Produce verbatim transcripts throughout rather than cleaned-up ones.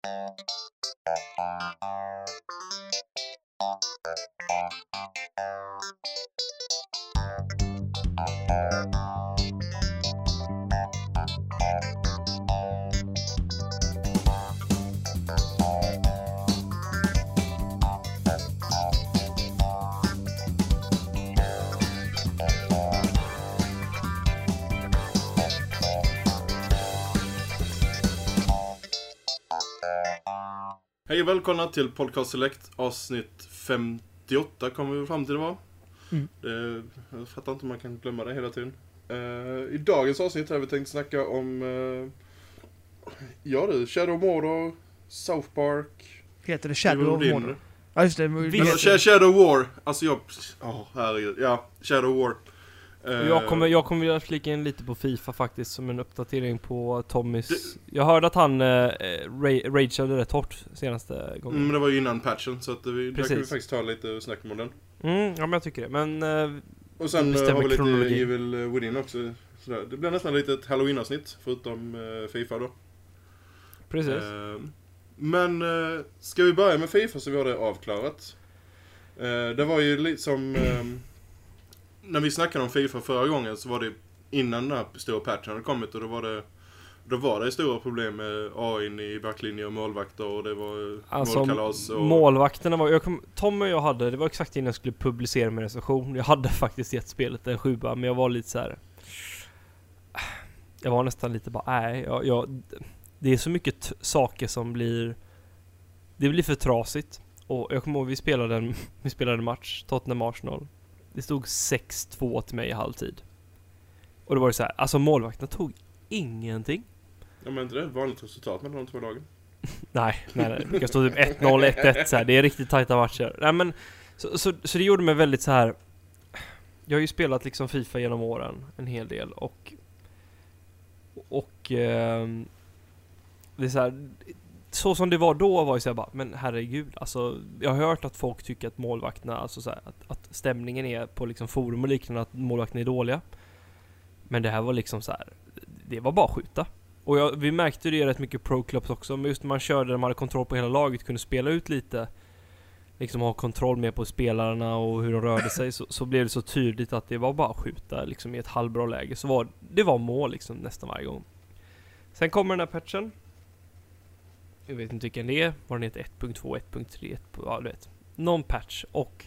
Hej och välkomna till Podcast Select avsnitt femtioåtta kommer vi fram till det var. Mm. Det, jag fattar inte om man kan glömma det hela tiden. Uh, I dagens avsnitt har vi tänkt snacka om uh, ja det, Shadow Mordor, South Park. Heter det Shadow of Mordor? Ja just det. Eller, Shadow War, alltså jag, oh, herregud, ja, Shadow War. Uh, jag kommer jag kommer vilja flika in lite på FIFA faktiskt som en uppdatering på Tommys. Det, jag hörde att han uh, rageade rätt hårt senaste gången. Men mm, det var ju innan patchen så att vi, där kan vi faktiskt ta lite snack om den. Mm, ja men jag tycker det. Men uh, och sen uh, har vi lite Evil Within också. Sådär. Det blir nästan lite ett Halloween-avsnitt förutom uh, FIFA då. Precis. Uh, men uh, ska vi börja med FIFA så vi har det avklarat. Uh, det var ju lite som um, när vi snackade om FIFA förra gången så var det innan den här stora patchen hade kommit och då var det då var det stora problem med A I i backlinje och målvakter och det var alltså, målkalas och målvakterna var jag kom, Tom och jag hade det var exakt innan jag skulle publicera min recension. Jag hade faktiskt gett spelet en sjua men jag var lite så här. Jag var nästan lite bara nej, jag, jag det är så mycket t- saker som blir det blir för trasigt och jag kommer ihåg vi spelade en vi spelade en match Tottenham Arsenal. Det stod sex två till mig i halvtid. Och då var det så här, alltså målvakterna tog ingenting. Ja men inte det ett vanligt resultat mellan de två lagen. nej, nej, nej. Det kan stå typ ett noll, ett ett så här. Det är riktigt tajta matcher. Nej men så, så, så det gjorde mig väldigt så här. Jag har ju spelat liksom FIFA genom åren en hel del och och eh, det är så här så som det var då var ju så här bara, men herregud, alltså jag har hört att folk tycker att målvakterna, alltså så här, att, att stämningen är på liksom forum och liknande att målvakterna är dåliga. Men det här var liksom så här, det var bara skjuta. Och jag, vi märkte det rätt mycket pro clubs också, men just när man körde, när man hade kontroll på hela laget, kunde spela ut lite, liksom ha kontroll med på spelarna och hur de rörde sig, så, så blev det så tydligt att det var bara skjuta liksom i ett halvbra läge. Så var det var mål liksom nästan varje gång. Sen kommer den här patchen. Jag vet inte vilken det är. Var den heter ett punkt två, ett punkt tre, ja du vet. Någon patch och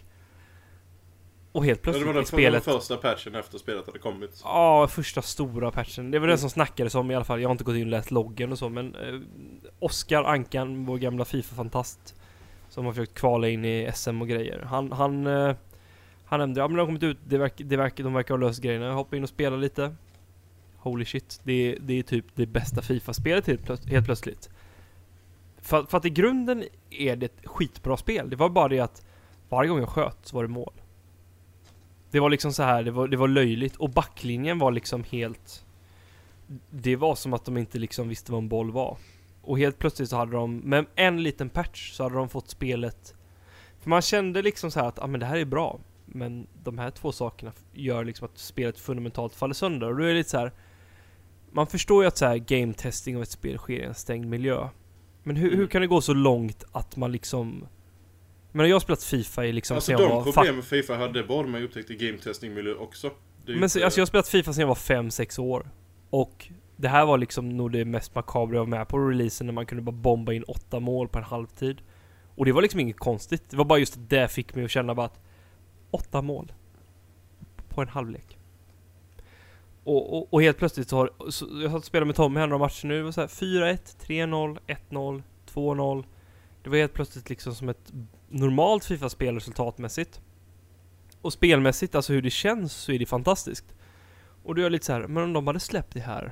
och helt plötsligt ja, det var i spelet. Den första patchen efter spelet hade kommit. Ja, första stora patchen. Det var mm. den som snackades om i alla fall. Jag har inte gått in och läst loggen och så, men eh, Oskar Ankan, vår gamla FIFA-fantast som har försökt kvala in i S M och grejer. Han han eh, han nämnde ja men de har kommit ut, det verkar det verkar de verkar ha löst grejerna. Jag hoppar in och spelar lite. Holy shit, det det är typ det bästa FIFA-spelet helt, plöts- helt plötsligt. För, för att i grunden är det ett skitbra spel. Det var bara det att varje gång jag sköt så var det mål. Det var liksom så här, det var, det var löjligt. Och backlinjen var liksom helt... Det var som att de inte liksom visste vad en boll var. Och helt plötsligt så hade de, med en liten patch så hade de fått spelet... För man kände liksom så här att ah, men det här är bra. Men de här två sakerna gör liksom att spelet fundamentalt faller sönder. Och då är det lite så här... Man förstår ju att så här game testing av ett spel sker i en stängd miljö. Men hur, hur kan det gå så långt att man liksom... Men jag har spelat FIFA i liksom... Alltså de problem med FIFA hade borde man ju upptäckt i game testing miljö också. Men inte... alltså jag har spelat FIFA sedan jag var fem sex år. Och det här var liksom nog det mest makabra jag var med på releasen när man kunde bara bomba in åtta mål på en halvtid. Och det var liksom inget konstigt. Det var bara just att det fick mig att känna bara att åtta mål på en halvlek. Och, och, och helt plötsligt så har så jag har spelat med Tommy här några matcher nu och så här fyra ett, tre noll, ett noll, två noll. Det var helt plötsligt liksom som ett normalt FIFA-spel resultatmässigt. Och spelmässigt, alltså hur det känns, så är det fantastiskt. Och då är jag lite så här, men om de hade släppt det här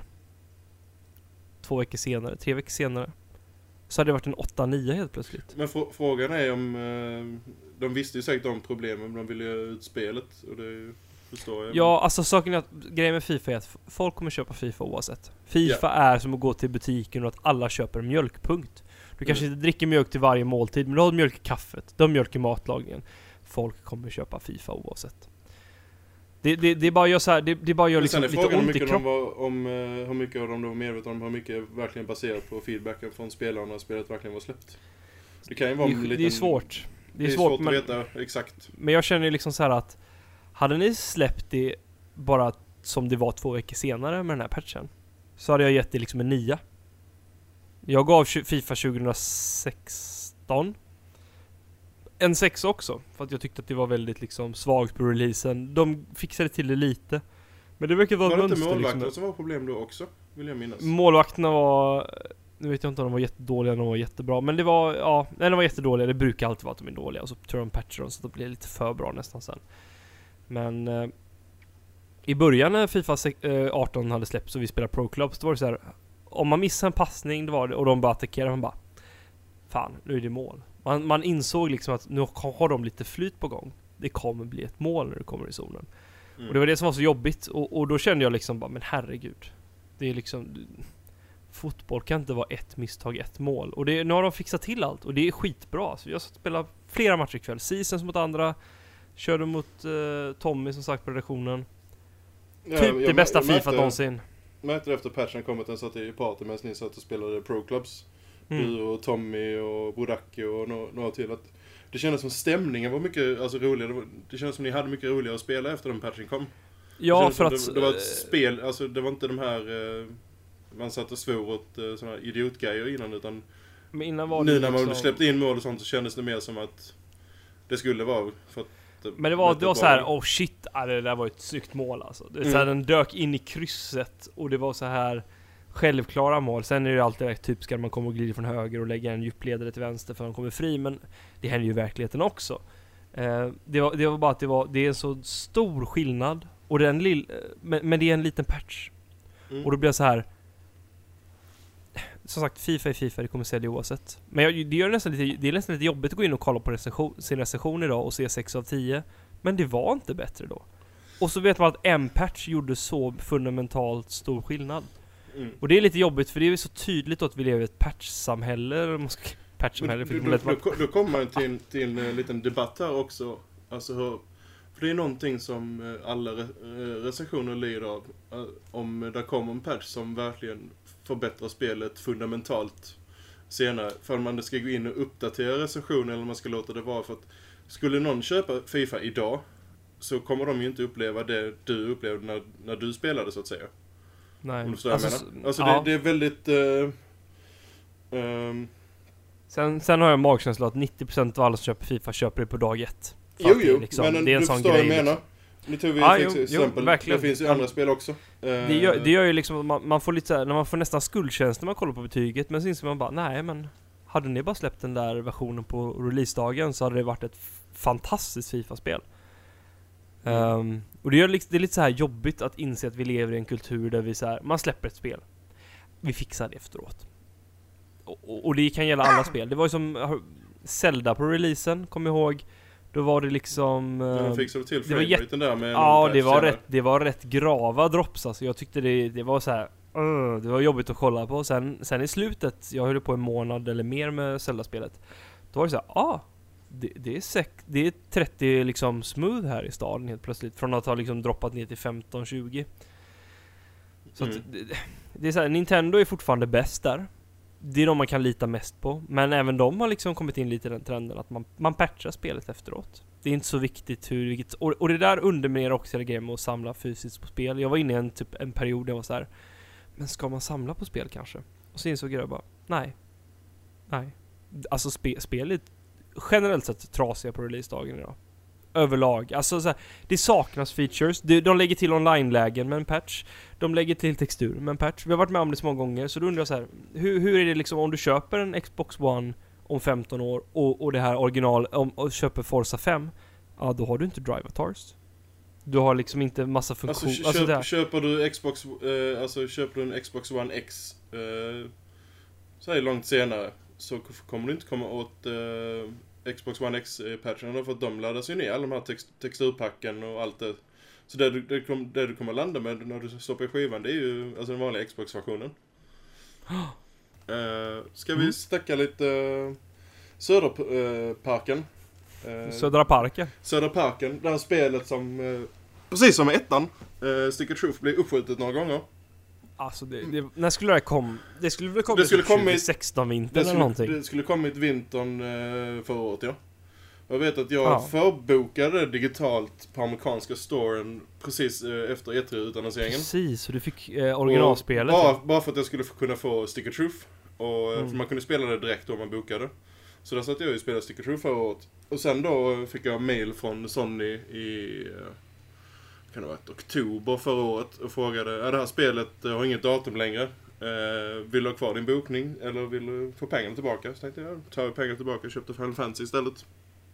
två veckor senare, tre veckor senare, så hade det varit en åtta nio helt plötsligt. Men fr- frågan är om eh, de visste ju säkert om problemen, men de ville göra ut spelet och det förstår jag. Ja, alltså saken är att grejen med FIFA är att folk kommer köpa FIFA oavsett. FIFA yeah. är som att gå till butiken och att alla köper en mjölkpunkt. Du kanske mm. inte dricker mjölk till varje måltid, men du har mjölk i kaffet, du har mjölk i matlagningen. Folk kommer köpa FIFA oavsett. Det, det, det bara gör så här, det, det bara gör liksom lite ont om i kroppen. Var, om uh, hur mycket av dem de var medvetna om, hur mycket verkligen baserat på feedbacken från spelarna när spelet verkligen var släppt. Det kan ju vara det, en liten... det är svårt. Det är, det är svårt, svårt men, att veta exakt. Men jag känner ju liksom så här att hade ni släppt det bara som det var två veckor senare med den här patchen, så hade jag gett det liksom en nia. Jag gav FIFA tjugohundrasexton en sex också, för att jag tyckte att det var väldigt liksom svagt på releasen. De fixade till det lite. Men det verkar vara var ett det mönster inte målvakterna liksom. som var problem då också? Vill jag minnas. Målvakterna var... Nu vet jag inte om de var jättedåliga eller de var jättebra. Men det var... Ja, nej, de var jättedåliga. Det brukar alltid vara att de är dåliga. Och så tror de patchar dem så att de blir lite för bra nästan sen. Men... Eh, I början när FIFA arton hade släppts och vi spelade Pro Clubs, då var det så här: om man missar en passning, det var det, och de bara attackerade, man bara fan, nu är det mål. Man, man insåg liksom att nu har de lite flyt på gång. Det kommer bli ett mål när det kommer i zonen. Mm. Och det var det som var så jobbigt. Och, och då kände jag liksom bara, men herregud. Det är liksom... Fotboll kan inte vara ett misstag, ett mål. Och det, nu har de fixat till allt. Och det är skitbra. Så jag ska spela flera matcher ikväll. Seasons mot andra. Körde mot uh, Tommy som sagt på redaktionen. Ja, typ det bästa jag, jag FIFA någonsin. Mäter efter patchen kom att den satt i party medan ni satt och spelade Pro Clubs. Mm. Du och Tommy och Bodacke och no- några till. Att det kändes som stämningen var mycket alltså, roligare. Det, var, det kändes som ni hade mycket roligare att spela efter den patchen kom. Ja, för att... Det, det var ett spel, alltså det var inte de här... Eh, man satt och svor åt eh, såna här idiotgrejer innan, utan... Men innan var det nu när man liksom... släppte in mål och sånt så kändes det mer som att det skulle vara... För att det, men det var, det var så här, oh shit, ah, det där var ett snyggt mål alltså. Det, mm. så här, den dök in i krysset och det var så här... självklara mål. Sen är det alltid rätt typiskt att man kommer och glider från höger och lägger en djupledare till vänster för att han kommer fri, men det händer ju i verkligheten också. Eh, det, var, det var bara att det, var, det är en så stor skillnad och den lill, men, men det är en liten patch. Mm. Och då blir det så här, som sagt, FIFA är FIFA, det kommer sälja oavsett. Men jag, det, gör nästan lite, det är nästan lite jobbigt att gå in och kolla på recension, sin recension idag och se sex av tio, men det var inte bättre då. Och så vet man att en patch gjorde så fundamentalt stor skillnad. Mm. Och det är lite jobbigt för det är så tydligt att vi lever i ett patch-samhälle. Patch-samhälle då, då, då, då kommer man till, till en liten debatt här också. Alltså hur, för det är någonting som alla recensioner lider av. Om det kommer en patch som verkligen förbättrar spelet fundamentalt senare. För om man ska gå in och uppdatera recensionen eller om man ska låta det vara. För att skulle någon köpa FIFA idag så kommer de ju inte uppleva det du upplevde när, när du spelade så att säga. Nej. Alltså, alltså, alltså ja. det, det är väldigt... Uh, um... sen, sen har jag magkänsla att nittio procent av alla som köper FIFA köper det på dag ett. Jo, jo, liksom, men det är en du sån förstår grej. Jag menar. Liksom. Nu tog vi ah, ett jo, exempel. Jo, det finns ju andra spel också. Uh, det, gör, det gör ju liksom man, man får lite så här, när man får nästan skuldkänsla när man kollar på betyget, men sen inser man bara, nej men hade ni bara släppt den där versionen på releasedagen så hade det varit ett f- fantastiskt FIFA-spel. Um, och det, gör, det är lite så här jobbigt att inse att vi lever i en kultur där vi så här, man släpper ett spel, vi fixar det efteråt. Och, och, och det kan gälla alla spel. Det var ju som Zelda på releasen, kom jag ihåg. Då var det liksom... Ja, de fixade till det var jätt- där med Ja, det var, rätt, det var rätt grava drops. Alltså. Jag tyckte det, det var så här... Uh, det var jobbigt att kolla på. Sen, sen i slutet, jag höll på en månad eller mer med Zelda-spelet. Då var det så här, ah, det, det, är sek- det är trettio liksom smooth här i staden helt plötsligt. Från att ha liksom droppat ner till femton tjugo. Så mm. att, det, det är så här, Nintendo är fortfarande bäst där. Det är de man kan lita mest på. Men även de har liksom kommit in lite i den trenden att man, man patchar spelet efteråt. Det är inte så viktigt hur... Vilket, och, och det där underminerar också det grejen med att samla fysiskt på spel. Jag var inne i en, typ, en period där jag var så här, men ska man samla på spel kanske? Och så insåg jag bara, nej. Nej. Alltså spe, spelet generellt sett trasiga på releasedagen idag. Överlag. Alltså så här, det saknas features. De, de lägger till online-lägen med en patch. De lägger till textur med en patch. Vi har varit med om det så många gånger. Så då undrar jag så här, hur, hur är det liksom om du köper en Xbox One om femton år och, och det här original om, och köper Forza fem? Ja, då har du inte drive-avatars. Du har liksom inte massa funktioner. Alltså, köp, alltså köper du Xbox eh, alltså köper du en Xbox One X eh, så här långt senare så kommer du inte komma åt eh, Xbox One X-patchen för att de laddar sig ner alla de här text, texturpacken och allt det. Så det du, det, kom, det du kommer landa med när du stoppar i skivan, det är ju alltså den vanliga Xbox-versionen. uh, ska mm. vi stacka lite uh, Söderparken? Uh, Södra Parken? Södra Parken, det här spelet som uh, precis som med ettan. Uh, Stick of Truth blev uppskjutet några gånger. Alltså, det, det, när skulle det komma? Det skulle väl komma det skulle komma tjugo sexton vintern eller skulle, någonting? Det skulle komma i vintern uh, förra året, ja. Jag vet att jag ja. förbokade digitalt på amerikanska storen precis uh, efter E tre-utannonseringen. Precis, och du fick uh, originalspelet. Bara, ja. bara för att jag skulle kunna få Stick of Truth. Och, mm. för man kunde spela det direkt då man bokade. Så där satt jag ju och spelade Stick of Truth förra året. Och sen då fick jag mail från Sony i kan det ha varit oktober förra året och frågade, är det här spelet har inget datum längre. Eh, vill du ha kvar din bokning eller vill du få pengarna tillbaka? Så tänkte jag, tar jag pengarna tillbaka och köpte Final Fantasy istället.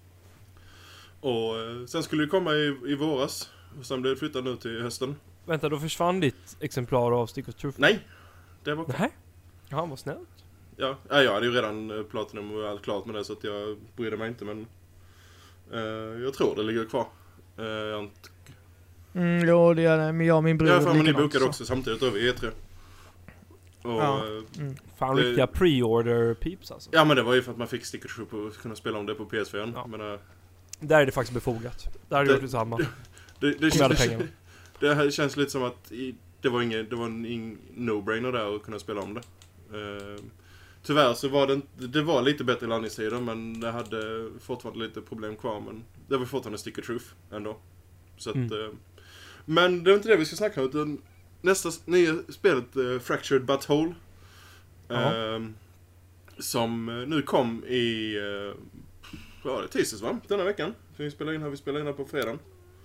Och eh, sen skulle det komma i, i våras. Och sen blev det flyttat nu till hösten. Vänta, då försvann ditt exemplar av Stick of Truth? Nej, det var Nej. Ja, vad snällt. Ja, ja, jag hade ju redan Platinum och allt klart med det så att jag brydde mig inte, men eh, jag tror det ligger kvar. Eh, jag inte... Mm, jo, det gör det. Men jag och min bror Ja, för men ni likadant, bokade så. också samtidigt över E tre. Och, Ja. eh, Mm. Fan, Det- riktiga pre-order peeps alltså. ja, men det var ju för att man fick Stick of Truth och kunna spela om det på P S fyra. Ja. Men, eh, Där är det faktiskt befogat. Där hade Det- du gjort detsamma. det, det, Om jag hade känns, pengarna. det här känns lite som att i, det var ingen, det var en ing- no-brainer där att kunna spela om det. Eh, Tyvärr så var det inte, det var lite bättre landningstider, men det hade fortfarande lite problem kvar, men det var fortfarande Stick of Truth ändå. Så att, Mm. eh, men det är inte det vi ska snacka om, utan nästa s- nya spelet, eh, Fractured But Whole, Ja. eh, som eh, nu kom i eh, vad var det, tisdags va? Denna veckan. Så vi spelar in här, vi spelar in här på fredagen.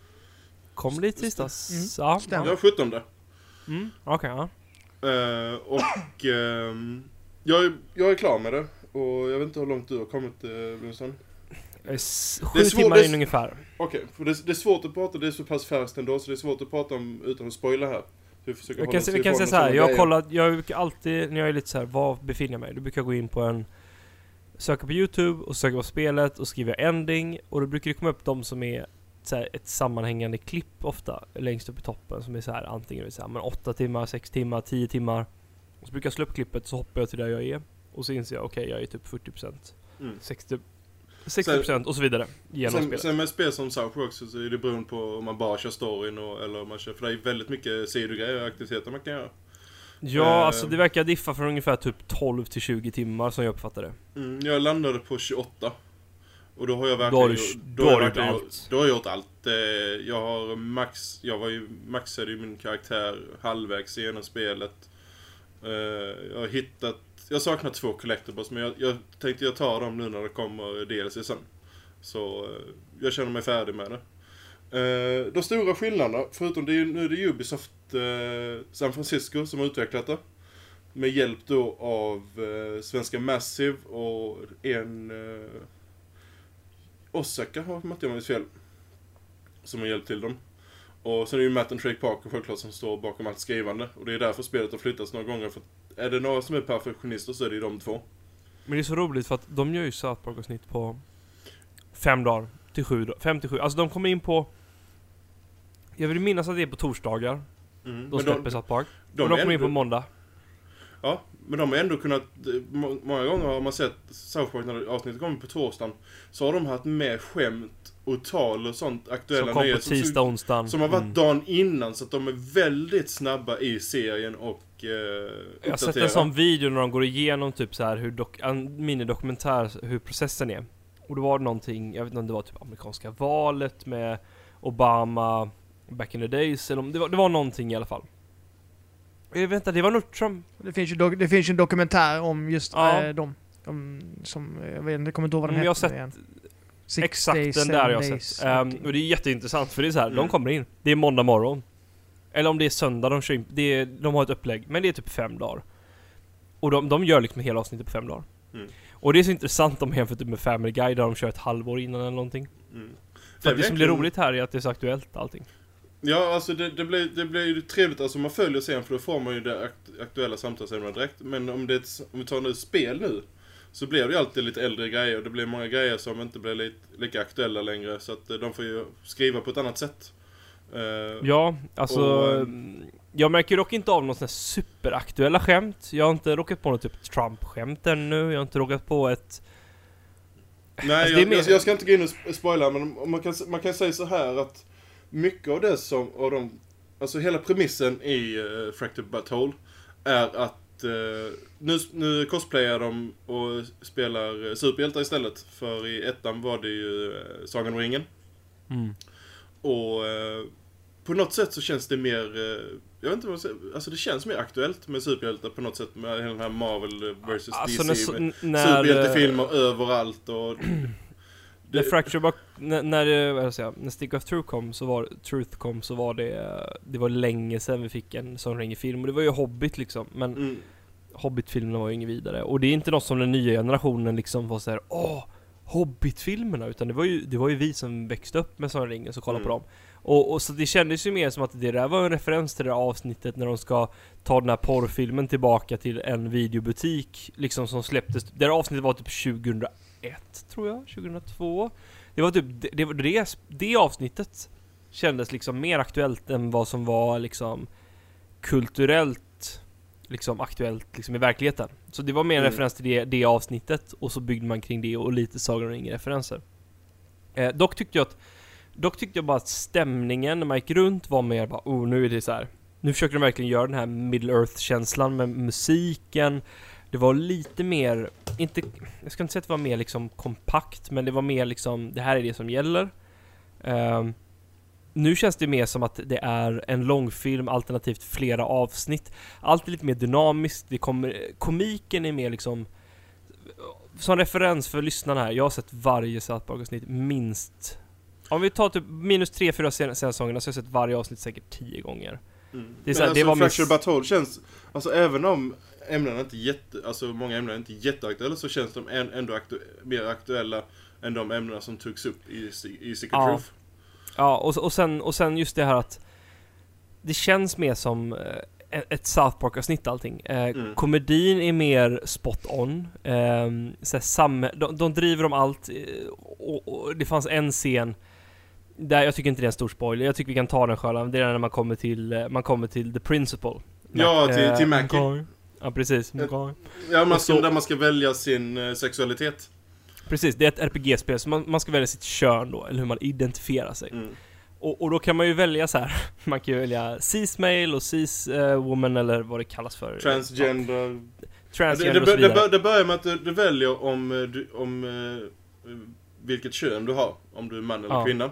Kom lite tisdags. Mm. Ja, Stämmer. Ja, sjuttonde. Mm. Okej, ja. Eh, och ehm, jag, är, jag är klar med det. Och jag vet inte hur långt du har kommit, uh, Brunsson. Jag är s- Det Sju är svårt- timmar det är in s- ungefär. Okej, för det, det är svårt att prata, det är så pass färskt ändå, så det är svårt att prata om utan att spoila här. Så vi försöker Vi hålla kan, oss se- vi kan ifrån säga med så här. sådana Jag har grejer. kollat, jag brukar alltid, när jag är lite så här, var befinner jag mig? Då brukar jag gå in på en, söka på YouTube och söka på spelet och skriva ending. Och då brukar det komma upp de som är så här, ett sammanhängande klipp ofta, längst upp i toppen, som är så här, antingen så här, men åtta timmar, sex timmar, tio timmar. Och så brukar jag slå upp klippet, så hoppar jag till där jag är. Och så inser jag, okej, okay, jag är typ fyrtio procent, Mm. sextio procent och så vidare genom Sen, spelet. sen med spel som South Park så är det beroende på om man bara kör storyn och, eller om man kör, för det är väldigt mycket sidogrejer och aktiviteter man kan göra. Ja, Eh. alltså det verkar diffa från ungefär typ tolv till tjugo timmar som jag uppfattar det. Mm, jag landade på tjugoåtta. Och då har jag Då verkligen har du- gjort- då har jag du gjort verkligen allt. gjort- Då har jag gjort allt. Eh, Jag har max, jag var ju maxade ju min karaktär halvvägs genom spelet. Eh, Jag har hittat, jag saknar två collectibles, men jag, jag tänkte jag tar dem nu när det kommer D L C sen. Så eh, jag känner mig färdig med det. Eh, De stora skillnaderna, förutom det är, ju- nu är det Ubisoft eh, San Francisco som har utvecklat det. Med hjälp då av eh, svenska Massive och en eh, Osaka har man inte fel. Som har hjälpt till dem. Och sen är det ju Matt and Trey Parker självklart som står bakom allt skrivande. Och det är därför spelet har flyttats några gånger. För att är det några som är perfektionister så är det ju de två. Men det är så roligt för att de gör ju South Park-avsnitt på fem dagar till sju dagar. Fem till sju. Alltså de kommer in på... Jag vill minnas att det är på torsdagar. Mm. De Men släpper de, South Park. de, och de är kommer in på ändå, måndag. ja, men de har ändå kunnat... må- Många gånger har man sett South Park när avsnittet kommer på torsdagen. Så har de haft med skämt och tal och sånt aktuella Som kom på nyheter tisdag, onsdagen. Som har varit Mm. dagen innan, så att de är väldigt snabba i serien och eh, Jag har sett uppdatera. en sån video när de går igenom typ så här hur dok- en minidokumentär hur processen är. Och då var det någonting, jag vet inte om det var typ amerikanska valet med Obama back in the days eller om det var, det var någonting i alla fall. Jag vet inte, det var nog Trump. Det finns ju dok- det finns ju en dokumentär om just Ja. eh, dem. De, som, jag vet inte, jag kommer inte ihåg vad de Mm, jag har heter sett igen. Six Exakt days, den seven där jag har days, sett. Um, någonting. och det är jätteintressant för det är så här, Mm. de kommer in. Det är måndag morgon. Eller om det är söndag, de kör in, det är, de har ett upplägg. Men det är typ fem dagar. Och de, de gör liksom hela avsnittet på fem dagar. Mm. Och det är så intressant om jämfört med Family Guy där de kör ett halvår innan eller någonting. Mm. För är det som blir verkligen- roligt här är att det är så aktuellt allting. Ja, alltså det, det, blir, det blir ju trevligt alltså man följer sen, för då får man ju det akt- aktuella samtalsämnena direkt. Men om, det är ett, om vi tar nu spel nu, så blir det ju alltid lite äldre grejer. Det blir många grejer som inte blir lite, lika aktuella längre, så att eh, de får ju skriva på ett annat sätt. Eh, Ja, alltså... Och, eh, jag märker dock inte av någon sån här superaktuella skämt. Jag har inte råkat på något typ Trump-skämt ännu. Jag har inte råkat på ett... Nej, Alltså, det är jag, mer- jag, jag ska inte gå in och sp- spoila, men om man kan, man kan säga så här att mycket av det som, och de, alltså hela premissen i uh, Fractured But Whole är att uh, nu, nu cosplayar de och spelar uh, superhjältar istället. För i ettan var det ju uh, Sagan om ringen. Mm. Och uh, på något sätt så känns det mer, uh, jag vet inte vad jag säger, alltså det känns mer aktuellt med superhjältar på något sätt. Med den här Marvel versus Alltså, D C, när, med när, superhjältefilmer överallt och... När Fracture när, när, vad jag säga, när Stick of Truth kom så var Truth kom så var det det var länge sedan vi fick en sån ring i film, och det var ju Hobbit liksom, men mm. Hobbit-filmerna var ju inget vidare, och det är inte något som den nya generationen liksom var så här: åh, Hobbit-filmerna, utan det var ju det var ju vi som växte upp med sån ring och så kollade mm. på dem. Och, och så det kändes ju mer som att det där var en referens till det där avsnittet när de ska ta den här porrfilmen tillbaka till en videobutik liksom, som släpptes. Det där avsnittet var typ tjugohundraett tror jag, tjugohundratvå. Det var typ det, det, det, det avsnittet kändes liksom mer aktuellt än vad som var liksom kulturellt liksom aktuellt liksom i verkligheten. Så det var mer en mm. referens till det, det avsnittet, och så byggde man kring det och lite Sagan om ringen-referenser. Eh, dock tyckte jag att Dock tyckte jag bara att stämningen när man gick runt var mer bara, oh, nu är det så här. Nu försöker de verkligen göra den här Middle Earth-känslan med musiken. Det var lite mer, inte, jag ska inte säga att det var mer liksom kompakt, men det var mer liksom, det här är det som gäller. Um, nu känns det mer som att det är en långfilm, alternativt flera avsnitt. Allt är lite mer dynamiskt. Det kommer, komiken är mer liksom, som referens för lyssnarna här, jag har sett varje South Park-avsnitt minst. Om vi tar typ minus tre, fyra säsonger, så har jag sett varje avsnitt säkert tio gånger. Mm. Det är så här, alltså, det var Fractured miss... But Whole känns, alltså även om ämnena inte jätte, alltså många ämnen är inte jätteaktuella, så känns de ändå aktu- mer aktuella än de ämnena som togs upp i, i Secret ja. Truth. Ja, och, och, sen, och sen just det här att det känns mer som eh, ett South Park-avsnitt allting. Eh, mm. Komedin är mer spot on. Eh, så här, sam- de, de driver om allt, eh, och, och det fanns en scen där, jag tycker inte det är en stor spoiler. Jag tycker vi kan ta den själv. Det är när man kommer till man kommer till The Principal. Ja, till, äh, till Mackie. Ja, precis. Ja, man ska, där man ska välja sin uh, sexualitet. Precis, det är ett R P G-spel, så man, man ska välja sitt kön då, eller hur man identifierar sig. Mm. Och, och då kan man ju välja så här. Man kan ju välja cis-male och cis-woman, eller vad det kallas för. Transgender. Ja. Transgender det, och så det, vidare. det, det börjar med att du, du väljer om, du, om uh, vilket kön du har. Om du är man eller ja. kvinna.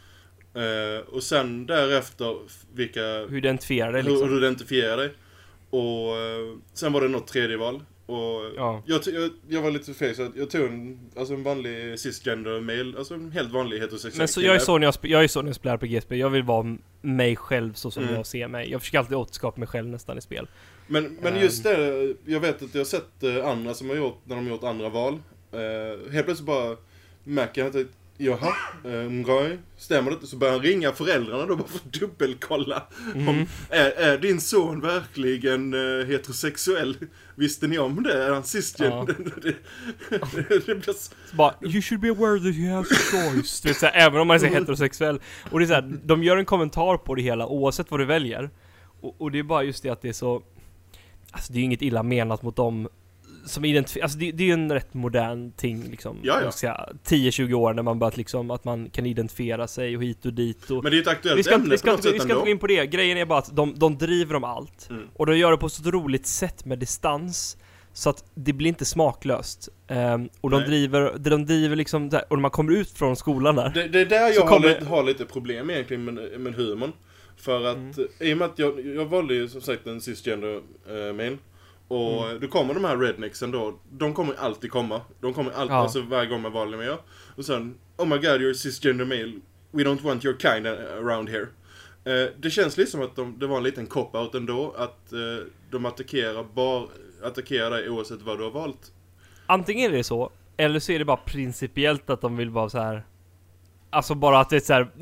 Uh, och sen därefter vilka, hur identifierar dig liksom. hur, hur du identifierar dig. Och uh, sen var det något tredje val. Och ja. jag, jag, jag var lite fel, så jag tog en, alltså en vanlig cisgender male, alltså en helt vanlig heterosexuell. Men så jag är så när jag, sp- jag är så när jag spelar på G S P. Jag vill vara mig själv så som mm. jag ser mig. Jag försöker alltid återskapa mig själv nästan i spel. Men, men just det, jag vet att jag har sett uh, andra som har gjort, när de har gjort andra val. Uh, helt plötsligt bara märker jag att jaha, um, stämmer det inte? Så börjar han ringa föräldrarna då bara för att dubbelkolla. Mm. Om, är, är din son verkligen uh, heterosexuell? Visste ni om det? Är han cisgender? Ja. det, det, det blir så... Bara, you should be aware that you have a choice. Du vet, så här, även om man är heterosexuell. Och det är så här, de gör en kommentar på det hela oavsett vad du väljer. Och, och det är bara just det att det är så... Alltså det är ju inget illa menat mot dem som identifierar, alltså det, det är ju en rätt modern ting liksom, tio tjugo år när man börjat liksom, att man kan identifiera sig och hit och dit och, men det är ett aktuellt vi ska, ämne vi ska, på något vi sätt ska inte gå in på det. Grejen är bara att de, de driver om allt mm. och de gör det på ett så roligt sätt med distans så att det blir inte smaklöst um, och de Nej. driver de driver liksom där, och när man kommer ut från skolan där det, det är där jag kommer... har, lite, har lite problem egentligen med, med humorn för att mm. i och med att jag, jag valde ju som sagt en cisgender uh, mail. Och mm. då kommer de här rednexen då. De kommer alltid komma. De kommer alltid, ja. alltså varje gång man valde med. Och sen, oh my god, you're cisgender male. We don't want your kind around here. Uh, det känns lite som att de, det var en liten cop-out ändå. Att uh, de attackerar, bara, attackerar dig oavsett vad du har valt. Antingen är det så, eller så är det bara principiellt att de vill vara så här. Alltså bara att det är så här...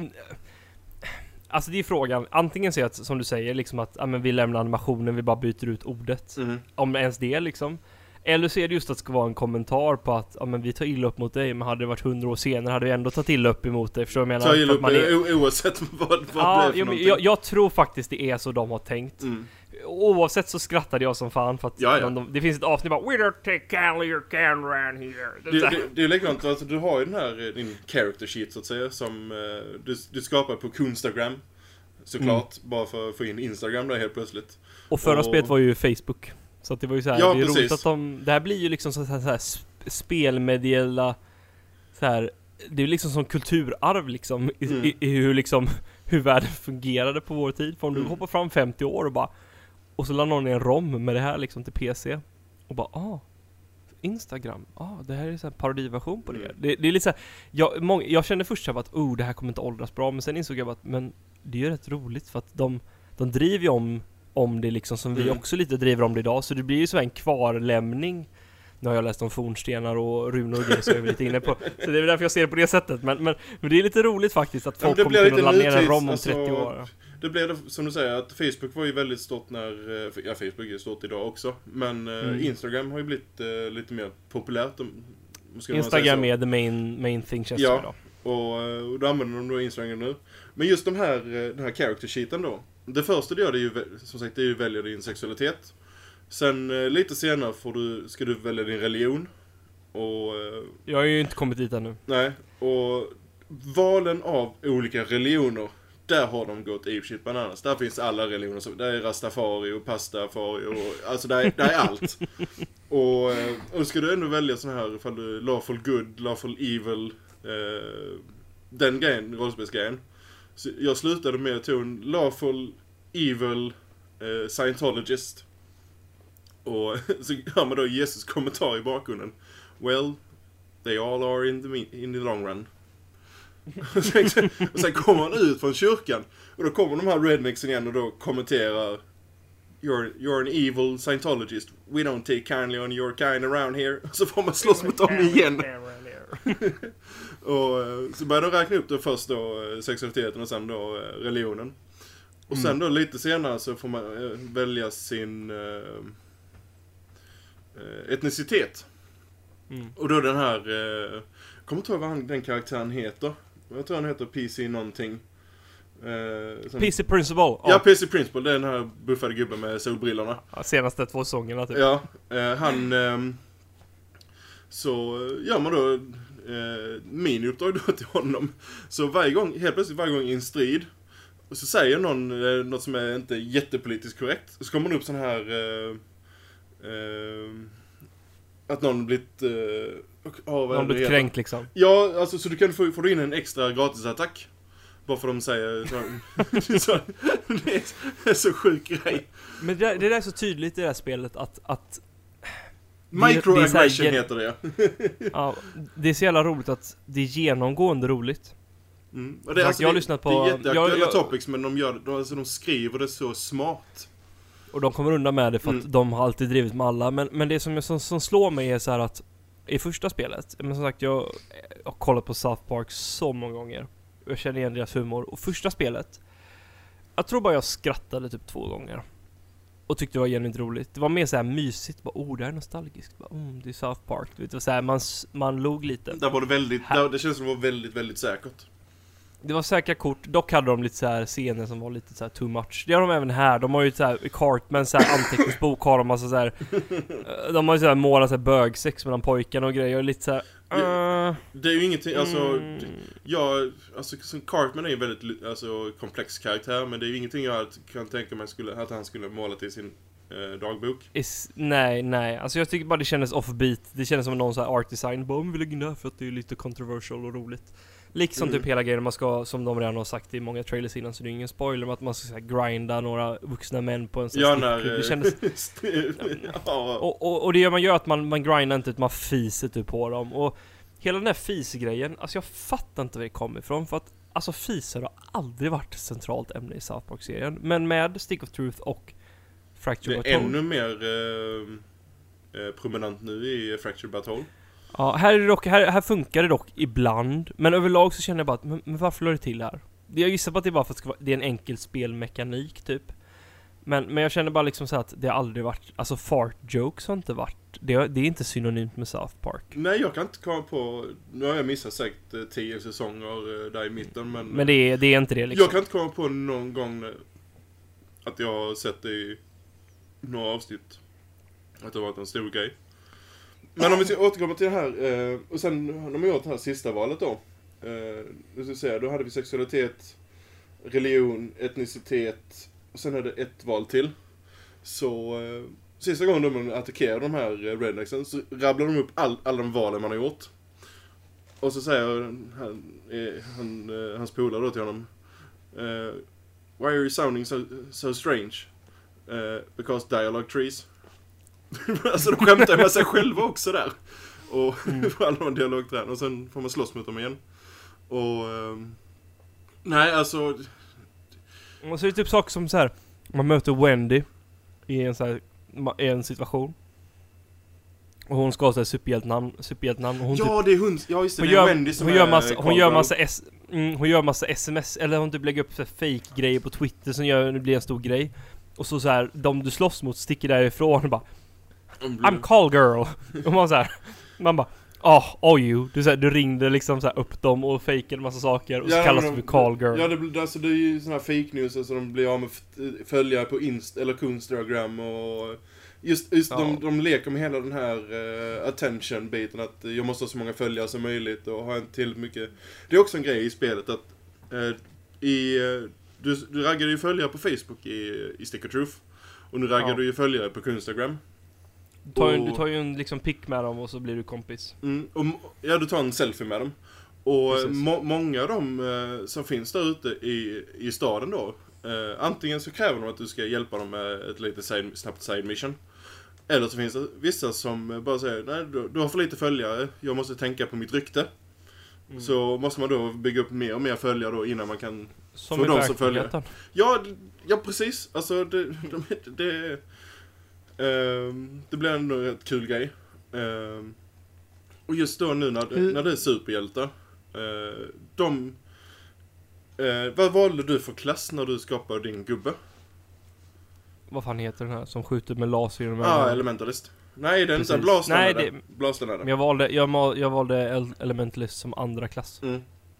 Alltså det är frågan, antingen så är det som du säger liksom att ja, men vi lämnar animationen, vi bara byter ut ordet. Mm. Om ens det liksom. Eller så är det just att det ska vara en kommentar på att ja, men vi tar illa upp mot dig, men hade det varit hundra år senare hade vi ändå tagit illa upp emot dig. Förstår jag menar? Ta illa upp man är... o- oavsett vad, vad ja, det är för jo, någonting. jag, jag tror faktiskt det är så de har tänkt. Mm. Oavsett så skrattade jag som fan för att Ja, ja. De, det finns ett avsnitt bara We don't take kindly your can around here. Det, det, det är likadant, alltså, du har ju den här eh, din character sheet så att säga som eh, du, du skapar på Kunstagram såklart, mm. bara för att få in Instagram där helt plötsligt. Och förra och... spelet var ju Facebook. Så att det var ju så här, ja, det är precis. roligt att de, det här blir ju liksom så här, så här sp- spelmediella så här, det är ju liksom som kulturarv liksom i, Mm. i, i hur liksom hur världen fungerade på vår tid. För om du Mm. hoppar fram femtio år och bara och så la någon i en rom med det här liksom till P C och bara ah Instagram, ah det här är så här parodiversion på det. Mm. det. Det är lite så här, jag, många, jag kände först så här att oh det här kommer inte åldras bra, men sen insåg jag att men det är ju rätt roligt för att de de driver ju om om det liksom som vi Mm. också lite driver om det idag, så det blir ju så en kvarlämning. Nu har jag läst om fornstenar och runor och grejer så jag är lite inne på, så det är därför jag ser det på det sättet, men, men, men det är lite roligt faktiskt att Ja, folk det kommer blir kunna lite ladda ner en nutids, rom om alltså, trettio år. Det blev det, som du säger, att Facebook var ju väldigt stort när, eh, ja Facebook är stort idag också, men eh, Mm. Instagram har ju blivit eh, lite mer populärt. Om, ska man Instagram säga så. är the main, main thing känns Ja. det idag. Och, eh, och då använder de då Instagram nu. Men just de här, eh, den här character sheeten då. Det första du gör det är ju, vä- som sagt, det är ju välja din sexualitet. Sen eh, lite senare får du, ska du välja din religion. Och eh, Jag har ju inte kommit dit ännu. nej, och valen av olika religioner, där har de gått apeshit bananas. Där finns alla religioner, så där är rastafari och pastafari och alltså där är, där är allt. Och, eh, och ska du ändå välja sån här ifall du lawful good, lawful evil, eh, den grejen, rollspelsgrejen. Så jag slutade med att ta en lawful evil eh, Scientologist. Och så hör man då Jesus kommentar i bakgrunden. Well, they all are in the, me- in the long run. och, sen, och sen kommer han ut från kyrkan. Och då kommer de här rednexen igen och då kommenterar You're, you're an evil Scientologist. We don't take kindly on your kind around here. Och så får man slåss mot dem igen. Och eh, så börjar de räkna upp då först då eh, sexualiteten och sen då eh, religionen. Och sen då lite senare så får man eh, välja sin eh, eh, etnicitet. Mm. Och då den här, eh, jag kommer inte ihåg vad han, den karaktären heter. Jag tror han heter P C någonting. Eh, som, P C Principle. ja, Ja, P C Principle, det är den här buffade gubben med solbrillorna. senaste två säsongerna typ. Ja, eh, han... ehm, så gör man då eh, miniuppdrag då till honom. Så varje gång, helt plötsligt varje gång i en strid, och så säger någon eh, något som är inte jättepolitiskt korrekt, så kommer man upp sån här... Eh, eh, att någon blivit... Eh, och, oh, vad Man är det blir heter? kränkt liksom. Ja, alltså så du kan få, får du in en extra gratisattack. Bara för att de säger så, så, det är en så sjuk grej. Men det, det där är så tydligt i det här spelet att, att Microaggression det är heter det. ja, det är så jävla roligt att det är genomgående roligt. Mm. Och det, är, Tack, alltså, jag har det, lyssnat på- det är jätteaktuella jag- jag- topics, men de, gör, de, alltså, de skriver det så smart. Och de kommer undan med det för att Mm. de har alltid drivit med alla. Men, men det som, som, som slår mig är så här att i första spelet, men som sagt jag har kollat på South Park så många gånger. Jag känner igen deras humor. Och första spelet, jag tror bara jag skrattade typ två gånger. Och tyckte det var genuint roligt. Det var mer så här mysigt. Bara, oh, det här är nostalgiskt. Bara, oh, det är South Park. Du vet, det var så här, man, s- man log lite. Där var det väldigt, Här- där, det känns som det var väldigt, väldigt säkert. Det var säkra kort. Dock hade de lite så här scener som var lite så här too much. Det har de även här. De har ju så här i Cartman så här anteckningsbok har de massa så här. eh, De har ju så här målat så här bögsex mellan pojkarna och grejer och lite så här. Uh, Det är ju ingenting, alltså... mm, Ja, alltså som Cartman är ju en väldigt alltså, komplex karaktär, men det är ju ingenting jag kan tänka mig skulle, att han skulle måla till sin eh, dagbok. is, nej, nej. Alltså jag tycker bara det kändes offbeat. Det kändes som någon så här art design. Bara, vi lägger in det här för att det är lite controversial och roligt. Liksom Mm. typ hela grejen man ska, som de redan har sagt i många trailers innan, så det är ingen spoiler, men att man ska så här, grinda några vuxna män på en sån Ja, här när... strippklubb. Det kändes... ja. Och, och, och det gör man gör att man, man grindar inte ut, man fiser typ på dem. Och hela den här fis-grejen, alltså jag fattar inte var det kommer ifrån. För att alltså fiser har aldrig varit ett centralt ämne i South Park-serien. Men med Stick of Truth och Fractured Det But är Whole. ännu mer eh, eh, prominent nu i Fractured But Whole. Ja, här, är det dock, här, här funkar det dock ibland. Men överlag så känner jag bara att, men, men varför lade det till här? Jag gissar på att det är bara för att det, ska vara, det är en enkel spelmekanik typ. Men, men jag känner bara liksom så att det har aldrig varit, alltså fart jokes har inte varit, det, det är inte synonymt med South Park. Nej, jag kan inte komma på, nu har jag missat säkert eh, tio säsonger eh, där i mitten, men... Men det är, det är inte det liksom. Jag kan inte komma på någon gång eh, att jag har sett det i några avsnitt. Att det har varit en stor grej. Men om vi ska återkomma till det här, eh, och sen när man gjort det här sista valet då. Eh, du ska säga, då hade vi sexualitet, religion, etnicitet, och sen är det ett val till. Så eh, sista gången de attackerar de här eh, rednexen så rabblar de upp all, alla de valen man har gjort. Och så säger han, eh, han, eh, hans polare då till honom, eh, why are you sounding so, so strange? Uh, because dialogue trees. Alltså de skämtar med sig själva också där. Och mm. alla de dialogträd. Och sen får man slåss mot dem igen. Och um, nej, alltså. Och så är det typ saker som så här. Man möter Wendy i en så här, i en situation. Och hon ska ha ett superhjältnamn, superhjältnamn och hon ja, typ, det är hon. Ja, just det, hon det är gör, Wendy som hon gör är massa, hon gör massa Caldwell. s, mm, hon gör massa sms eller hon typ lägger upp så fake grejer på Twitter som gör det blir en stor grej. Och så så här, de du slåss mot sticker därifrån och bara I'm call girl. Och man så här, man bara oh, oh you. Du, så här, du ringde liksom så här upp dem och fejkade en massa saker och så ja, kallas de, det för call girl. Ja, det, alltså, det är ju såna här fake news, alltså de blir av med f- följare på Inst eller Instagram och just, just ja. de, de leker med hela den här uh, attention-biten att jag måste ha så många följare som möjligt och ha en till mycket. Det är också en grej i spelet att uh, i uh, du, du raggade ju följare på Facebook i, i Stick of Truth och nu raggar ja. du ju följare på Instagram. Du tar, ju, och, du tar ju en liksom pick med dem och så blir du kompis. Mm, och, ja, du tar en selfie med dem. Och må, många av dem eh, som finns där ute i, i staden då, eh, antingen så kräver de att du ska hjälpa dem med ett lite side, snabbt side mission. Eller så finns det vissa som bara säger, nej du, du har för lite följare, jag måste tänka på mitt rykte. Mm. Så måste man då bygga upp mer och mer följare då innan man kan som få dem som följer. Ja, ja, precis. Alltså det, de, det, Uh, det blir ändå en rätt kul grej. Uh, och just då nu när det, när det är superhjältar. Uh, de... Uh, vad valde du för klass när du skapade din gubbe? Vad fan heter den här som skjuter med laser genom Ja, ah, Elementalist. Nej, det är inte Blasten. Nej, är det. det... Blasten är det. Men jag valde, jag, mal, jag valde Elementalist som andra klass. Mm.